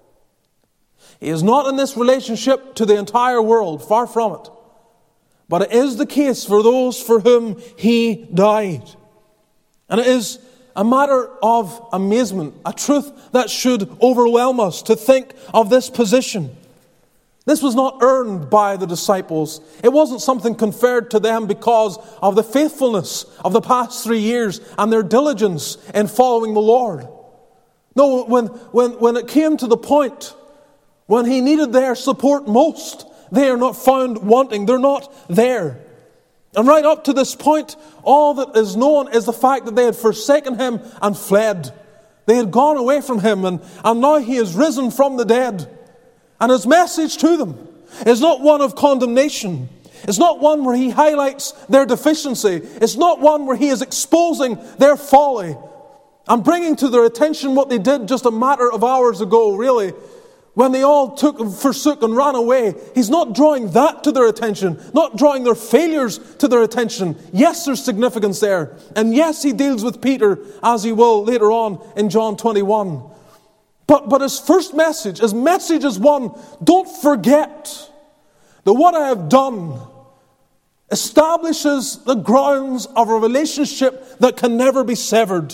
He is not in this relationship to the entire world, far from it. But it is the case for those for whom he died. And it is a matter of amazement, a truth that should overwhelm us to think of this position. This was not earned by the disciples. It wasn't something conferred to them because of the faithfulness of the past three years and their diligence in following the Lord. No, when, when, when it came to the point when he needed their support most, they are not found wanting. They're not there. And right up to this point, all that is known is the fact that they had forsaken him and fled. They had gone away from him, and, and now he is risen from the dead. And his message to them is not one of condemnation. It's not one where he highlights their deficiency. It's not one where he is exposing their folly and bringing to their attention what they did just a matter of hours ago, really, when they all took, forsook and ran away. He's not drawing that to their attention, not drawing their failures to their attention. Yes, there's significance there. And yes, he deals with Peter, as he will later on in John twenty-one. But, but his first message, his message is one, don't forget that what I have done establishes the grounds of a relationship that can never be severed.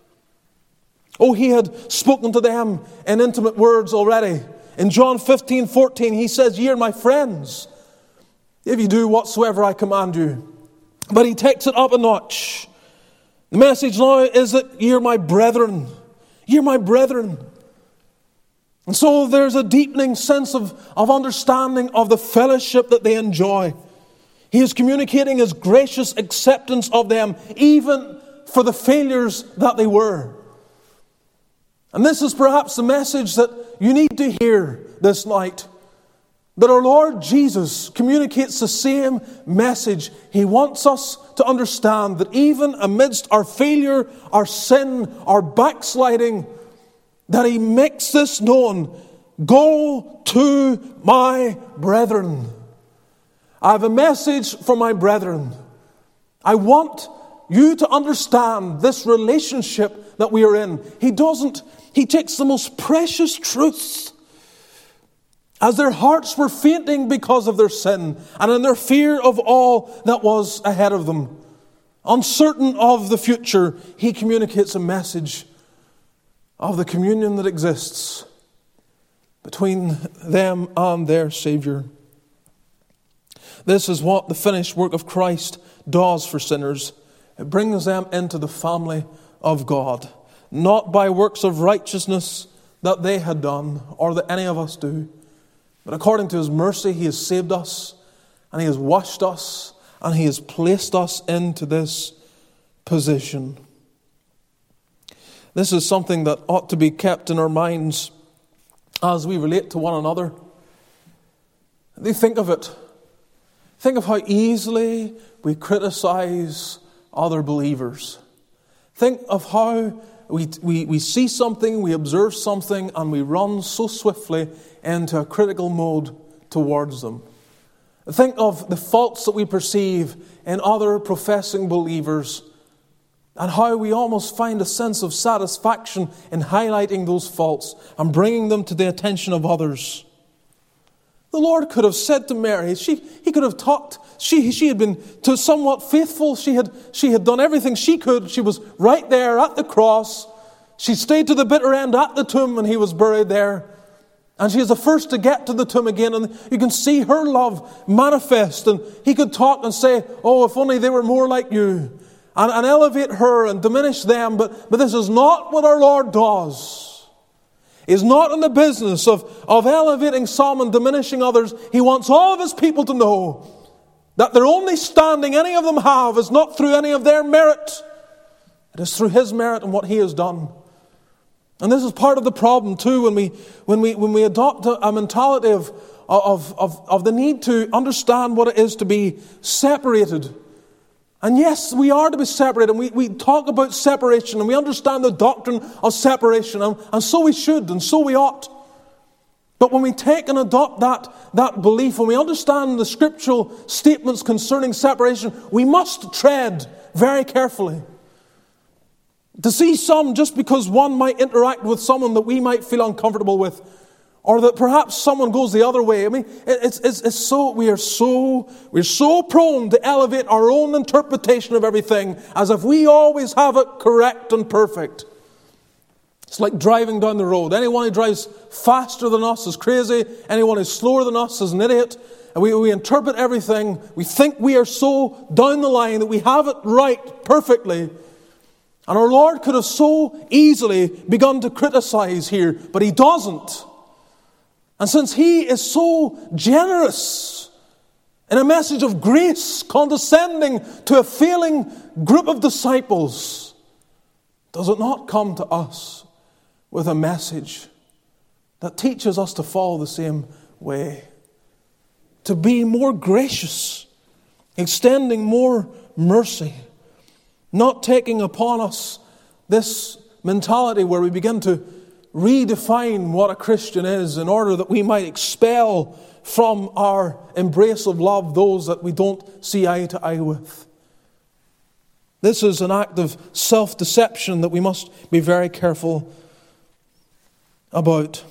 Oh, he had spoken to them in intimate words already. In John fifteen fourteen, he says, ye are my friends, if you do whatsoever I command you. But he takes it up a notch. The message now is that ye are my brethren. Ye are my brethren. And so there's a deepening sense of, of understanding of the fellowship that they enjoy. He is communicating his gracious acceptance of them, even for the failures that they were. And this is perhaps the message that you need to hear this night. That our Lord Jesus communicates the same message. He wants us to understand that even amidst our failure, our sin, our backsliding, that he makes this known. Go to my brethren. I have a message for my brethren. I want you to understand this relationship that we are in. He doesn't, he takes the most precious truths. As their hearts were fainting because of their sin and in their fear of all that was ahead of them, uncertain of the future, he communicates a message of the communion that exists between them and their Savior. This is what the finished work of Christ does for sinners. It brings them into the family of God, not by works of righteousness that they had done or that any of us do, but according to his mercy, he has saved us and he has washed us and he has placed us into this position. This is something that ought to be kept in our minds as we relate to one another. They think of it. Think of how easily we criticize other believers. Think of how we, we, we see something, we observe something, and we run so swiftly into a critical mode towards them. Think of the faults that we perceive in other professing believers and how we almost find a sense of satisfaction in highlighting those faults and bringing them to the attention of others. The Lord could have said to Mary, she, He could have talked, she, she had been to somewhat faithful, she had, she had done everything she could, she was right there at the cross, she stayed to the bitter end at the tomb when He was buried there. And she is the first to get to the tomb again, and you can see her love manifest. And He could talk and say, oh, if only they were more like you, and, and elevate her and diminish them. But, but this is not what our Lord does. He's not in the business of, of elevating some and diminishing others. He wants all of His people to know that their only standing any of them have is not through any of their merit. It is through His merit and what He has done. And this is part of the problem too, when we when we when we adopt a, a mentality of, of of of the need to understand what it is to be separated. And yes, we are to be separated, and we, we talk about separation, and we understand the doctrine of separation, and, and so we should, and so we ought. But when we take and adopt that, that belief, when we understand the scriptural statements concerning separation, we must tread very carefully. To see some just because one might interact with someone that we might feel uncomfortable with, or that perhaps someone goes the other way. I mean, it's, it's, it's so we are so we're so prone to elevate our own interpretation of everything as if we always have it correct and perfect. It's like driving down the road. Anyone who drives faster than us is crazy. Anyone who's slower than us is an idiot. And we, we interpret everything. We think we are so down the line that we have it right perfectly. And our Lord could have so easily begun to criticize here, but He doesn't. And since He is so generous in a message of grace, condescending to a failing group of disciples, does it not come to us with a message that teaches us to follow the same way? To be more gracious, extending more mercy, not taking upon us this mentality where we begin to redefine what a Christian is in order that we might expel from our embrace of love those that we don't see eye to eye with. This is an act of self-deception that we must be very careful about.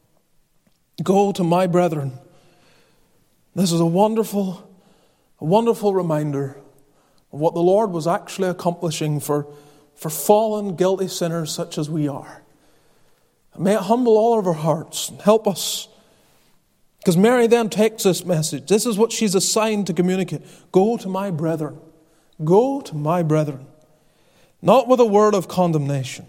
Go to my brethren. This is a wonderful, a wonderful reminder of what the Lord was actually accomplishing for, for fallen, guilty sinners such as we are. May it humble all of our hearts and help us. Because Mary then takes this message. This is what she's assigned to communicate. Go to my brethren. Go to my brethren. Not with a word of condemnation.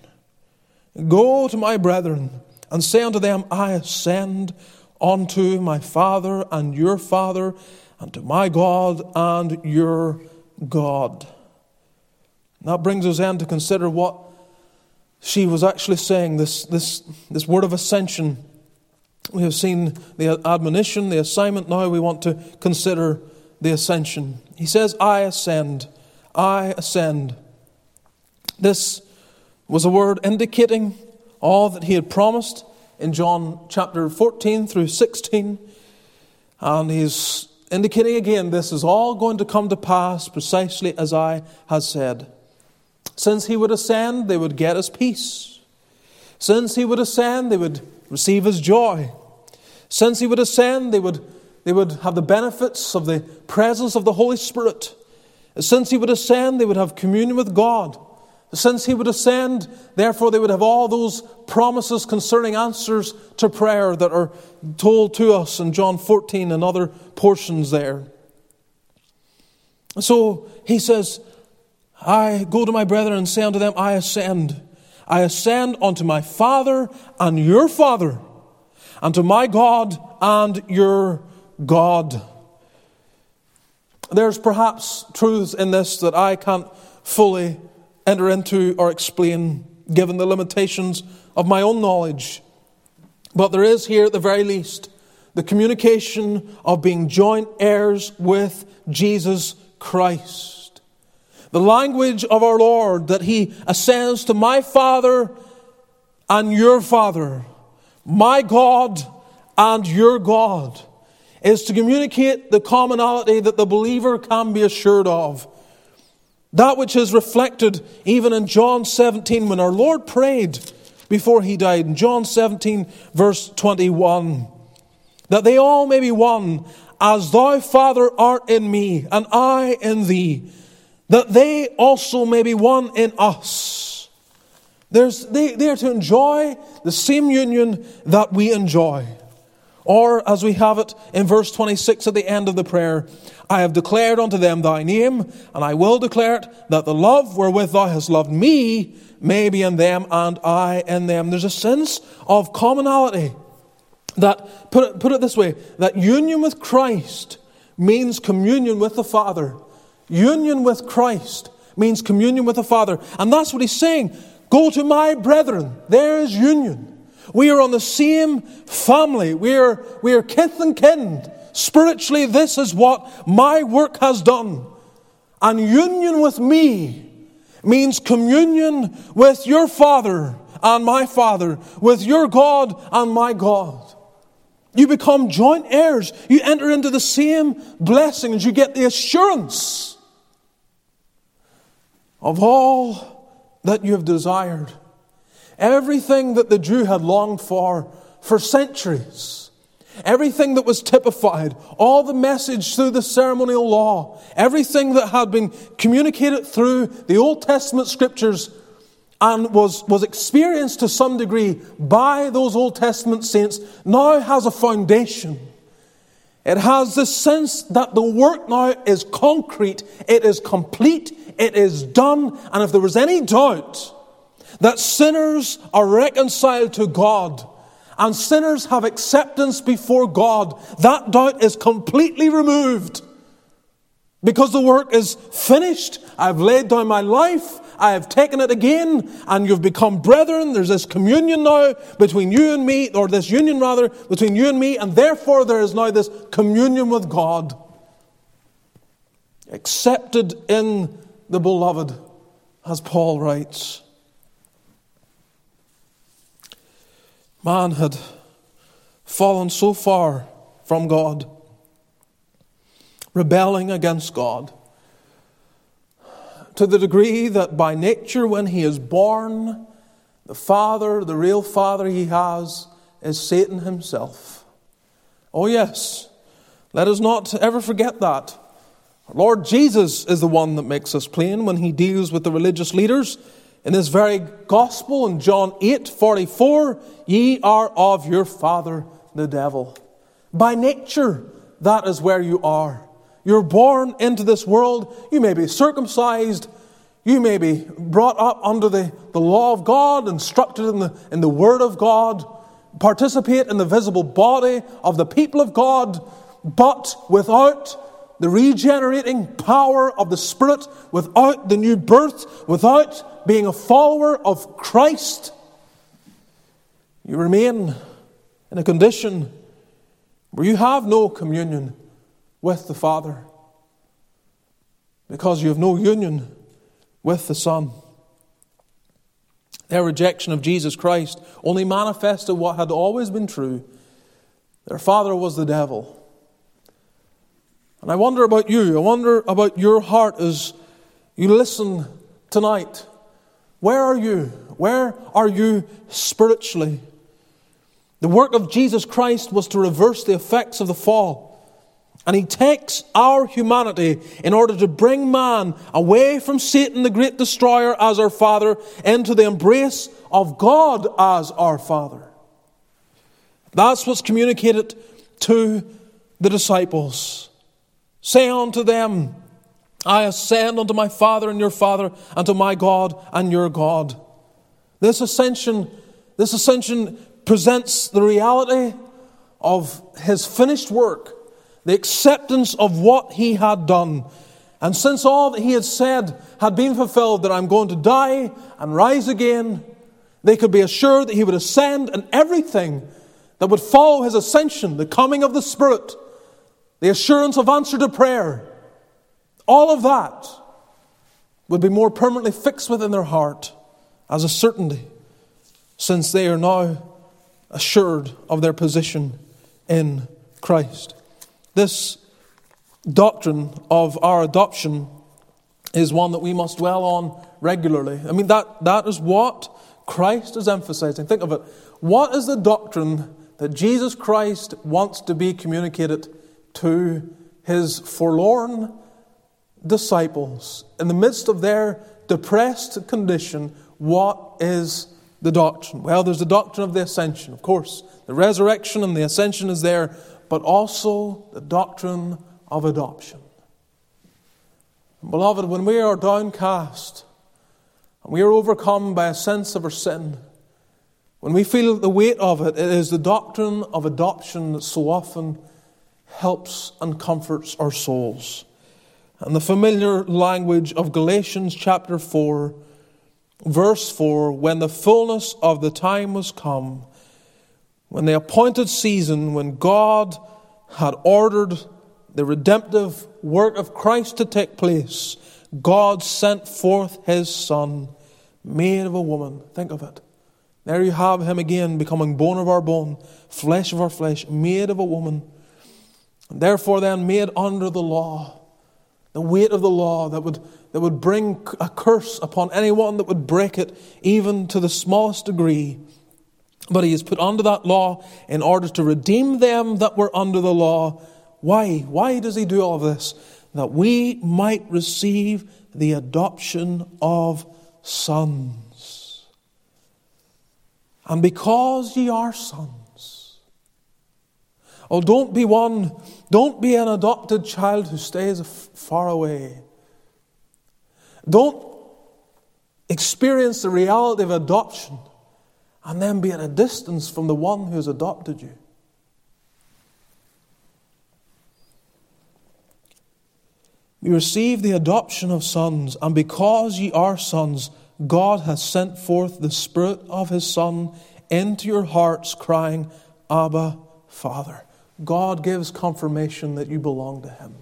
Go to my brethren and say unto them, I ascend unto my Father and your Father, and to my God and your God. And that brings us then to consider what she was actually saying, this, this, this word of ascension. We have seen the admonition, the assignment. Now we want to consider the ascension. He says, I ascend. I ascend. This was a word indicating all that he had promised in John chapter fourteen through sixteen. And he's indicating again, this is all going to come to pass precisely as I had said. Since he would ascend, they would get his peace. Since he would ascend, they would receive his joy. Since he would ascend, they would, they would have the benefits of the presence of the Holy Spirit. Since he would ascend, they would have communion with God. Since he would ascend, therefore they would have all those promises concerning answers to prayer that are told to us in John fourteen and other portions there. So he says, I go to my brethren and say unto them, I ascend. I ascend unto my Father and your Father, and to my God and your God. There's perhaps truths in this that I can't fully enter into or explain, given the limitations of my own knowledge. But there is here at the very least the communication of being joint heirs with Jesus Christ. The language of our Lord, that he ascends to my Father and your Father, my God and your God, is to communicate the commonality that the believer can be assured of. That which is reflected even in John seventeen when our Lord prayed before he died. In John seventeen verse twenty-one. That they all may be one, as thou, Father, art in me, and I in thee, that they also may be one in us. There's, they, they are to enjoy the same union that we enjoy. Or, as we have it in verse twenty-six at the end of the prayer, I have declared unto them thy name, and I will declare it, that the love wherewith thou hast loved me may be in them, and I in them. There's a sense of commonality. That, put it, put it this way, that union with Christ means communion with the Father. Union with Christ means communion with the Father. And that's what he's saying. Go to my brethren. There is union. We are on the same family. We are, we are kith and kin. Spiritually, this is what my work has done. And union with me means communion with your Father and my Father, with your God and my God. You become joint heirs. You enter into the same blessings. You get the assurance of all that you have desired. Everything that the Jew had longed for for centuries. Everything that was typified. All the message through the ceremonial law. Everything that had been communicated through the Old Testament scriptures and was, was experienced to some degree by those Old Testament saints now has a foundation. It has this sense that the work now is concrete. It is complete. It is done. And if there was any doubt that sinners are reconciled to God and sinners have acceptance before God, that doubt is completely removed. Because the work is finished. I've laid down my life. I have taken it again. And you've become brethren. There's this communion now between you and me, or this union rather, between you and me. And therefore there is now this communion with God. Accepted in the beloved, as Paul writes. Man had fallen so far from God, rebelling against God, to the degree that by nature when he is born, the father, the real father he has, is Satan himself. Oh yes, let us not ever forget that. Lord Jesus is the one that makes us plain when he deals with the religious leaders in this very gospel in John eight forty-four, ye are of your father the devil. By nature, that is where you are. You're born into this world. You may be circumcised. You may be brought up under the, the law of God, instructed in the, in the Word of God, participate in the visible body of the people of God, but without the regenerating power of the Spirit, without the new birth, without being a follower of Christ, you remain in a condition where you have no communion with the Father, because you have no union with the Son. Their rejection of Jesus Christ only manifested what had always been true. Their father was the devil. And I wonder about you, I wonder about your heart as you listen tonight. Where are you? Where are you spiritually? The work of Jesus Christ was to reverse the effects of the fall. And he takes our humanity in order to bring man away from Satan, the great destroyer, as our father, into the embrace of God as our Father. That's what's communicated to the disciples. Say unto them, I ascend unto my Father and your Father, and to my God and your God. This ascension, this ascension presents the reality of his finished work, the acceptance of what he had done. And since all that he had said had been fulfilled, that I'm going to die and rise again, they could be assured that he would ascend, and everything that would follow his ascension, the coming of the Spirit, the assurance of answer to prayer, all of that would be more permanently fixed within their heart as a certainty, since they are now assured of their position in Christ. This doctrine of our adoption is one that we must dwell on regularly. I mean, that, that is what Christ is emphasizing. Think of it. What is the doctrine that Jesus Christ wants to be communicated to His forlorn disciples in the midst of their depressed condition? What is the doctrine? Well, there's the doctrine of the ascension, of course. The resurrection and the ascension is there, but also the doctrine of adoption. Beloved, when we are downcast and we are overcome by a sense of our sin, when we feel the weight of it, it is the doctrine of adoption that so often helps and comforts our souls. And the familiar language of Galatians chapter four, verse four, when the fullness of the time was come, when the appointed season, when God had ordered the redemptive work of Christ to take place, God sent forth His Son, made of a woman. Think of it. There you have Him again, becoming bone of our bone, flesh of our flesh, made of a woman. And therefore then made under the law, the weight of the law that would, that would bring a curse upon anyone that would break it, even to the smallest degree. But He is put under that law in order to redeem them that were under the law. Why? Why does He do all of this? That we might receive the adoption of sons. And because ye are sons. Oh, don't be one, don't be an adopted child who stays far away. Don't experience the reality of adoption and then be at a distance from the one who has adopted you. We receive the adoption of sons, and because ye are sons, God hath sent forth the Spirit of His Son into your hearts, crying, Abba, Father. God gives confirmation that you belong to Him.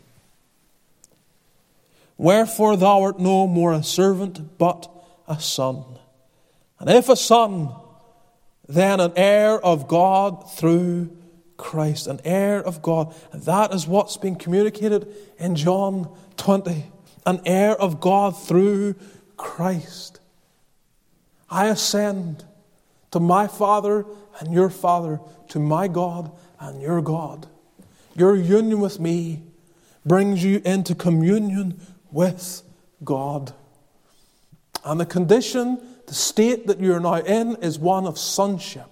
Wherefore thou art no more a servant, but a son. And if a son, then an heir of God through Christ, an heir of God. And that is what's being communicated in John twenty. An heir of God through Christ. I ascend to my Father and your Father, to my God and your God. Your union with me brings you into communion with God. And the condition, the state that you're now in is one of sonship.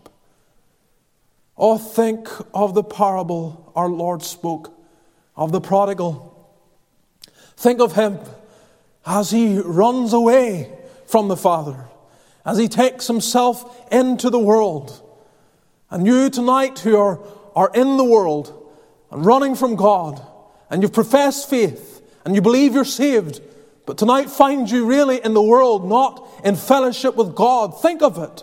Oh, think of the parable our Lord spoke of the prodigal. Think of him as he runs away from the Father, as he takes himself into the world. And you tonight who are, are in the world and running from God, and you've professed faith, and you believe you're saved, but tonight find you really in the world, not in fellowship with God. Think of it.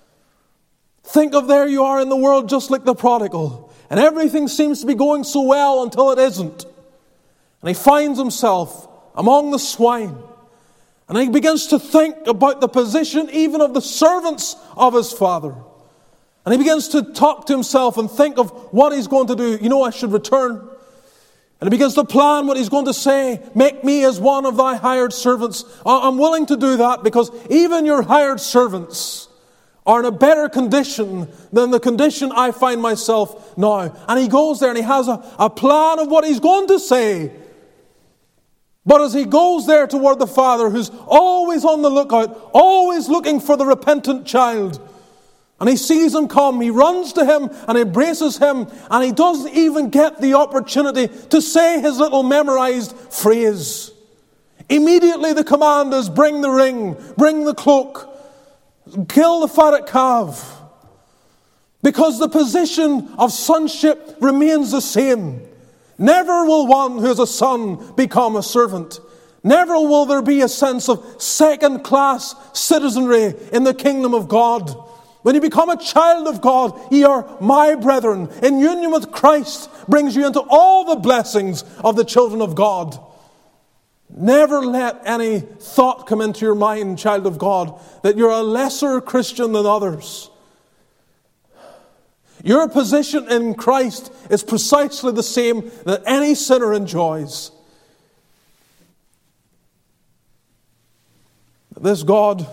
Think of there you are in the world just like the prodigal. And everything seems to be going so well until it isn't. And he finds himself among the swine. And he begins to think about the position even of the servants of his father. And he begins to talk to himself and think of what he's going to do. You know, I should return. And he begins to plan what he's going to say. Make me as one of thy hired servants. I'm willing to do that because even your hired servants are in a better condition than the condition I find myself now. And he goes there and he has a, a plan of what he's going to say. But as he goes there toward the Father, who's always on the lookout, always looking for the repentant child, and he sees him come, he runs to him and embraces him, and he doesn't even get the opportunity to say his little memorized phrase. Immediately the command is, bring the ring, bring the cloak, kill the fatted calf. Because the position of sonship remains the same. Never will one who is a son become a servant. Never will there be a sense of second-class citizenry in the kingdom of God. When you become a child of God, ye are my brethren. In union with Christ brings you into all the blessings of the children of God. Never let any thought come into your mind, child of God, that you're a lesser Christian than others. Your position in Christ is precisely the same that any sinner enjoys. This God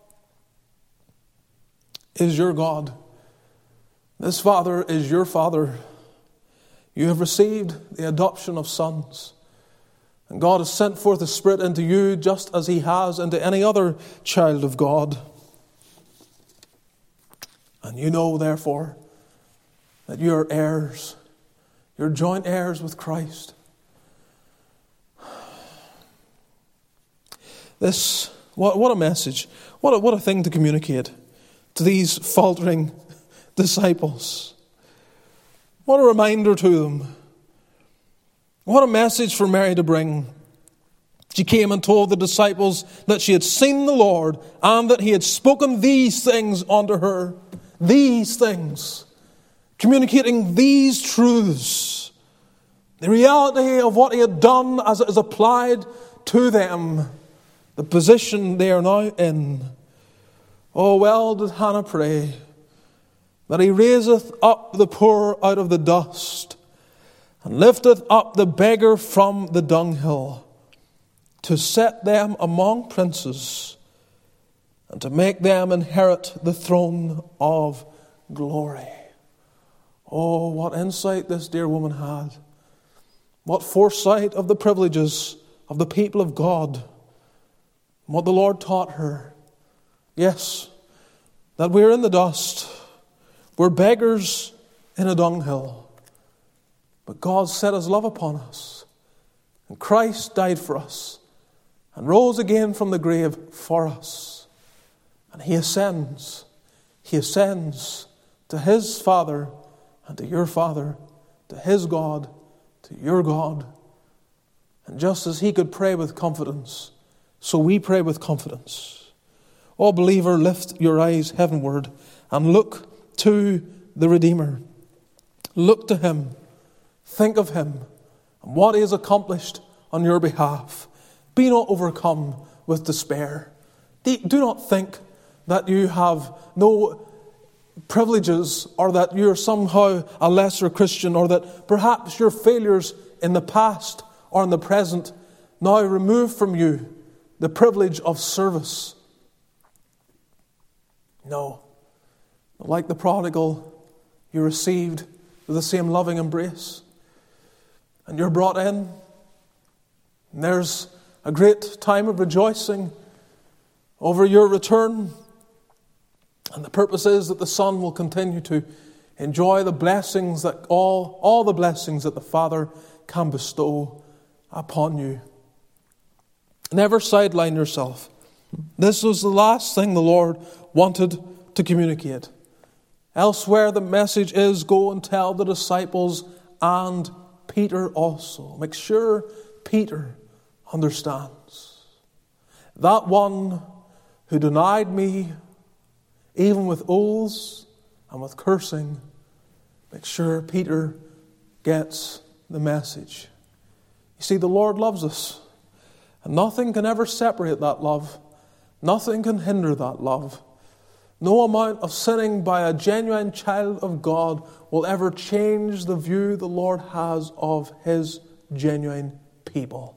is your God. This Father is your Father. You have received the adoption of sons. And God has sent forth the Spirit into you just as He has into any other child of God. And you know, therefore, that you are heirs. You're joint heirs with Christ. This, what, what a message. What a, what a thing to communicate to these faltering disciples. What a reminder to them. What a message for Mary to bring. She came and told the disciples that she had seen the Lord and that He had spoken these things unto her. These things. Communicating these truths. The reality of what He had done as it is applied to them. The position they are now in. Oh, well did Hannah pray that He raiseth up the poor out of the dust and lifteth up the beggar from the dunghill, to set them among princes and to make them inherit the throne of glory. Oh, what insight this dear woman had. What foresight of the privileges of the people of God. What the Lord taught her. Yes, that we're in the dust. We're beggars in a dunghill. But God set His love upon us. And Christ died for us. And rose again from the grave for us. And He ascends. He ascends to His Father and to your Father, to His God, to your God. And just as He could pray with confidence, so we pray with confidence. Oh, believer, lift your eyes heavenward and look to the Redeemer. Look to Him. Think of Him and what He has accomplished on your behalf. Be not overcome with despair. Do not think that you have no privileges or that you're somehow a lesser Christian or that perhaps your failures in the past or in the present now remove from you the privilege of service. No. Like the prodigal, you received the same loving embrace. And you're brought in. And there's a great time of rejoicing over your return. And the purpose is that the Son will continue to enjoy the blessings that all, all the blessings that the Father can bestow upon you. Never sideline yourself. This was the last thing the Lord wanted to communicate. Elsewhere the message is, go and tell the disciples and Peter also. Make sure Peter understands. That one who denied me, even with oaths and with cursing, make sure Peter gets the message. You see, the Lord loves us. And nothing can ever separate that love. Nothing can hinder that love. No amount of sinning by a genuine child of God will ever change the view the Lord has of His genuine people.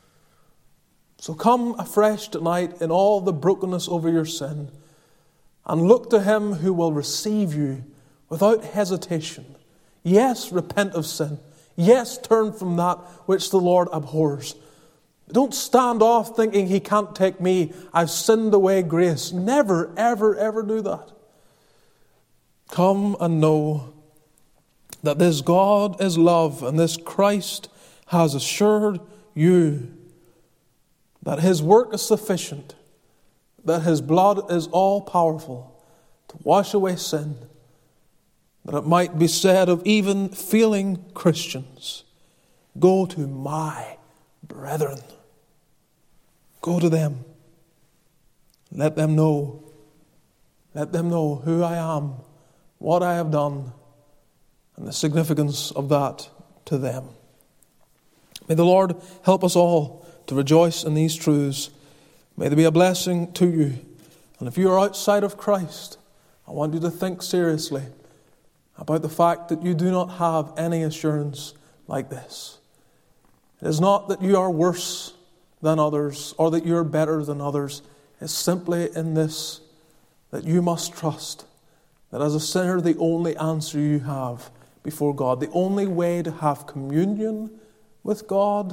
So come afresh tonight in all the brokenness over your sin and look to Him who will receive you without hesitation. Yes, repent of sin. Yes, turn from that which the Lord abhors. Don't stand off thinking He can't take me. I've sinned away grace. Never, ever, ever do that. Come and know that this God is love and this Christ has assured you that His work is sufficient, that His blood is all powerful to wash away sin, that it might be said of even feeling Christians, go to my brethren. Go to them. Let them know. Let them know who I am, what I have done, and the significance of that to them. May the Lord help us all to rejoice in these truths. May they be a blessing to you. And if you are outside of Christ, I want you to think seriously about the fact that you do not have any assurance like this. It is not that you are worse than others or that you are better than others. It's simply in this that you must trust that as a sinner, the only answer you have before God, the only way to have communion with God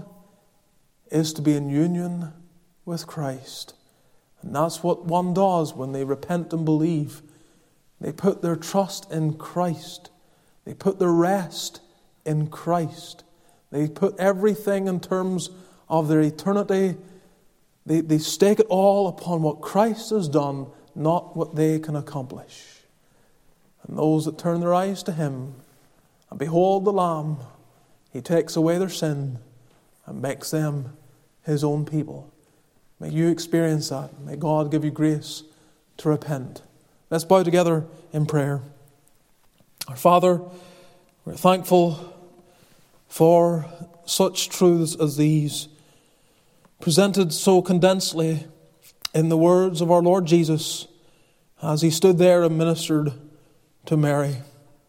is to be in union with Christ. And that's what one does when they repent and believe. They put their trust in Christ. They put their rest in Christ. They put everything in terms of their eternity. They, they stake it all upon what Christ has done, not what they can accomplish. And those that turn their eyes to Him and behold the Lamb, He takes away their sin and makes them His own people. May you experience that. May God give you grace to repent. Let's bow together in prayer. Our Father, we're thankful for such truths as these, presented so condensedly in the words of our Lord Jesus as He stood there and ministered to Mary.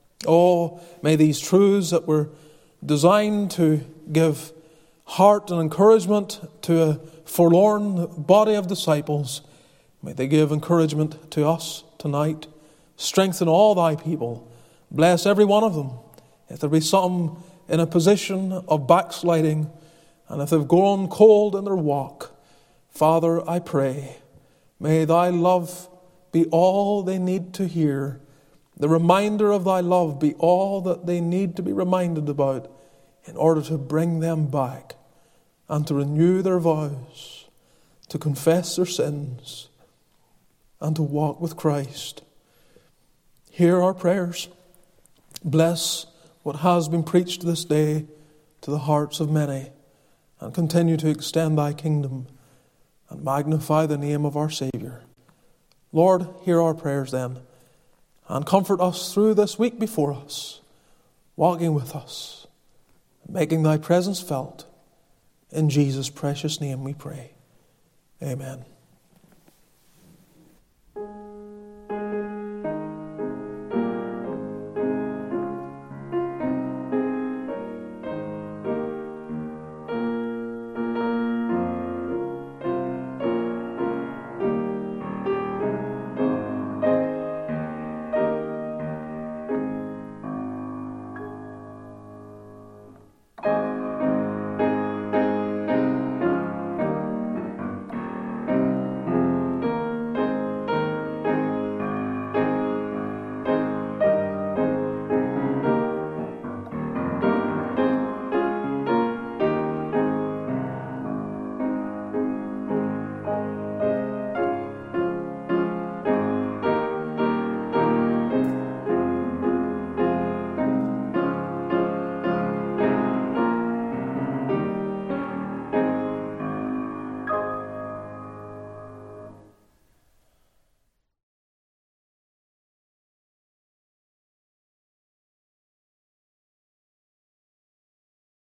Oh, may these truths that were designed to give heart and encouragement to a forlorn body of disciples, may they give encouragement to us tonight. Strengthen all Thy people. Bless every one of them. If there be some in a position of backsliding, and if they've grown cold in their walk, Father, I pray, may Thy love be all they need to hear. The reminder of Thy love be all that they need to be reminded about in order to bring them back and to renew their vows, to confess their sins, and to walk with Christ. Hear our prayers. Bless what has been preached this day to the hearts of many, and continue to extend Thy kingdom and magnify the name of our Savior. Lord, hear our prayers then, and comfort us through this week before us, walking with us, making Thy presence felt. In Jesus' precious name we pray. Amen.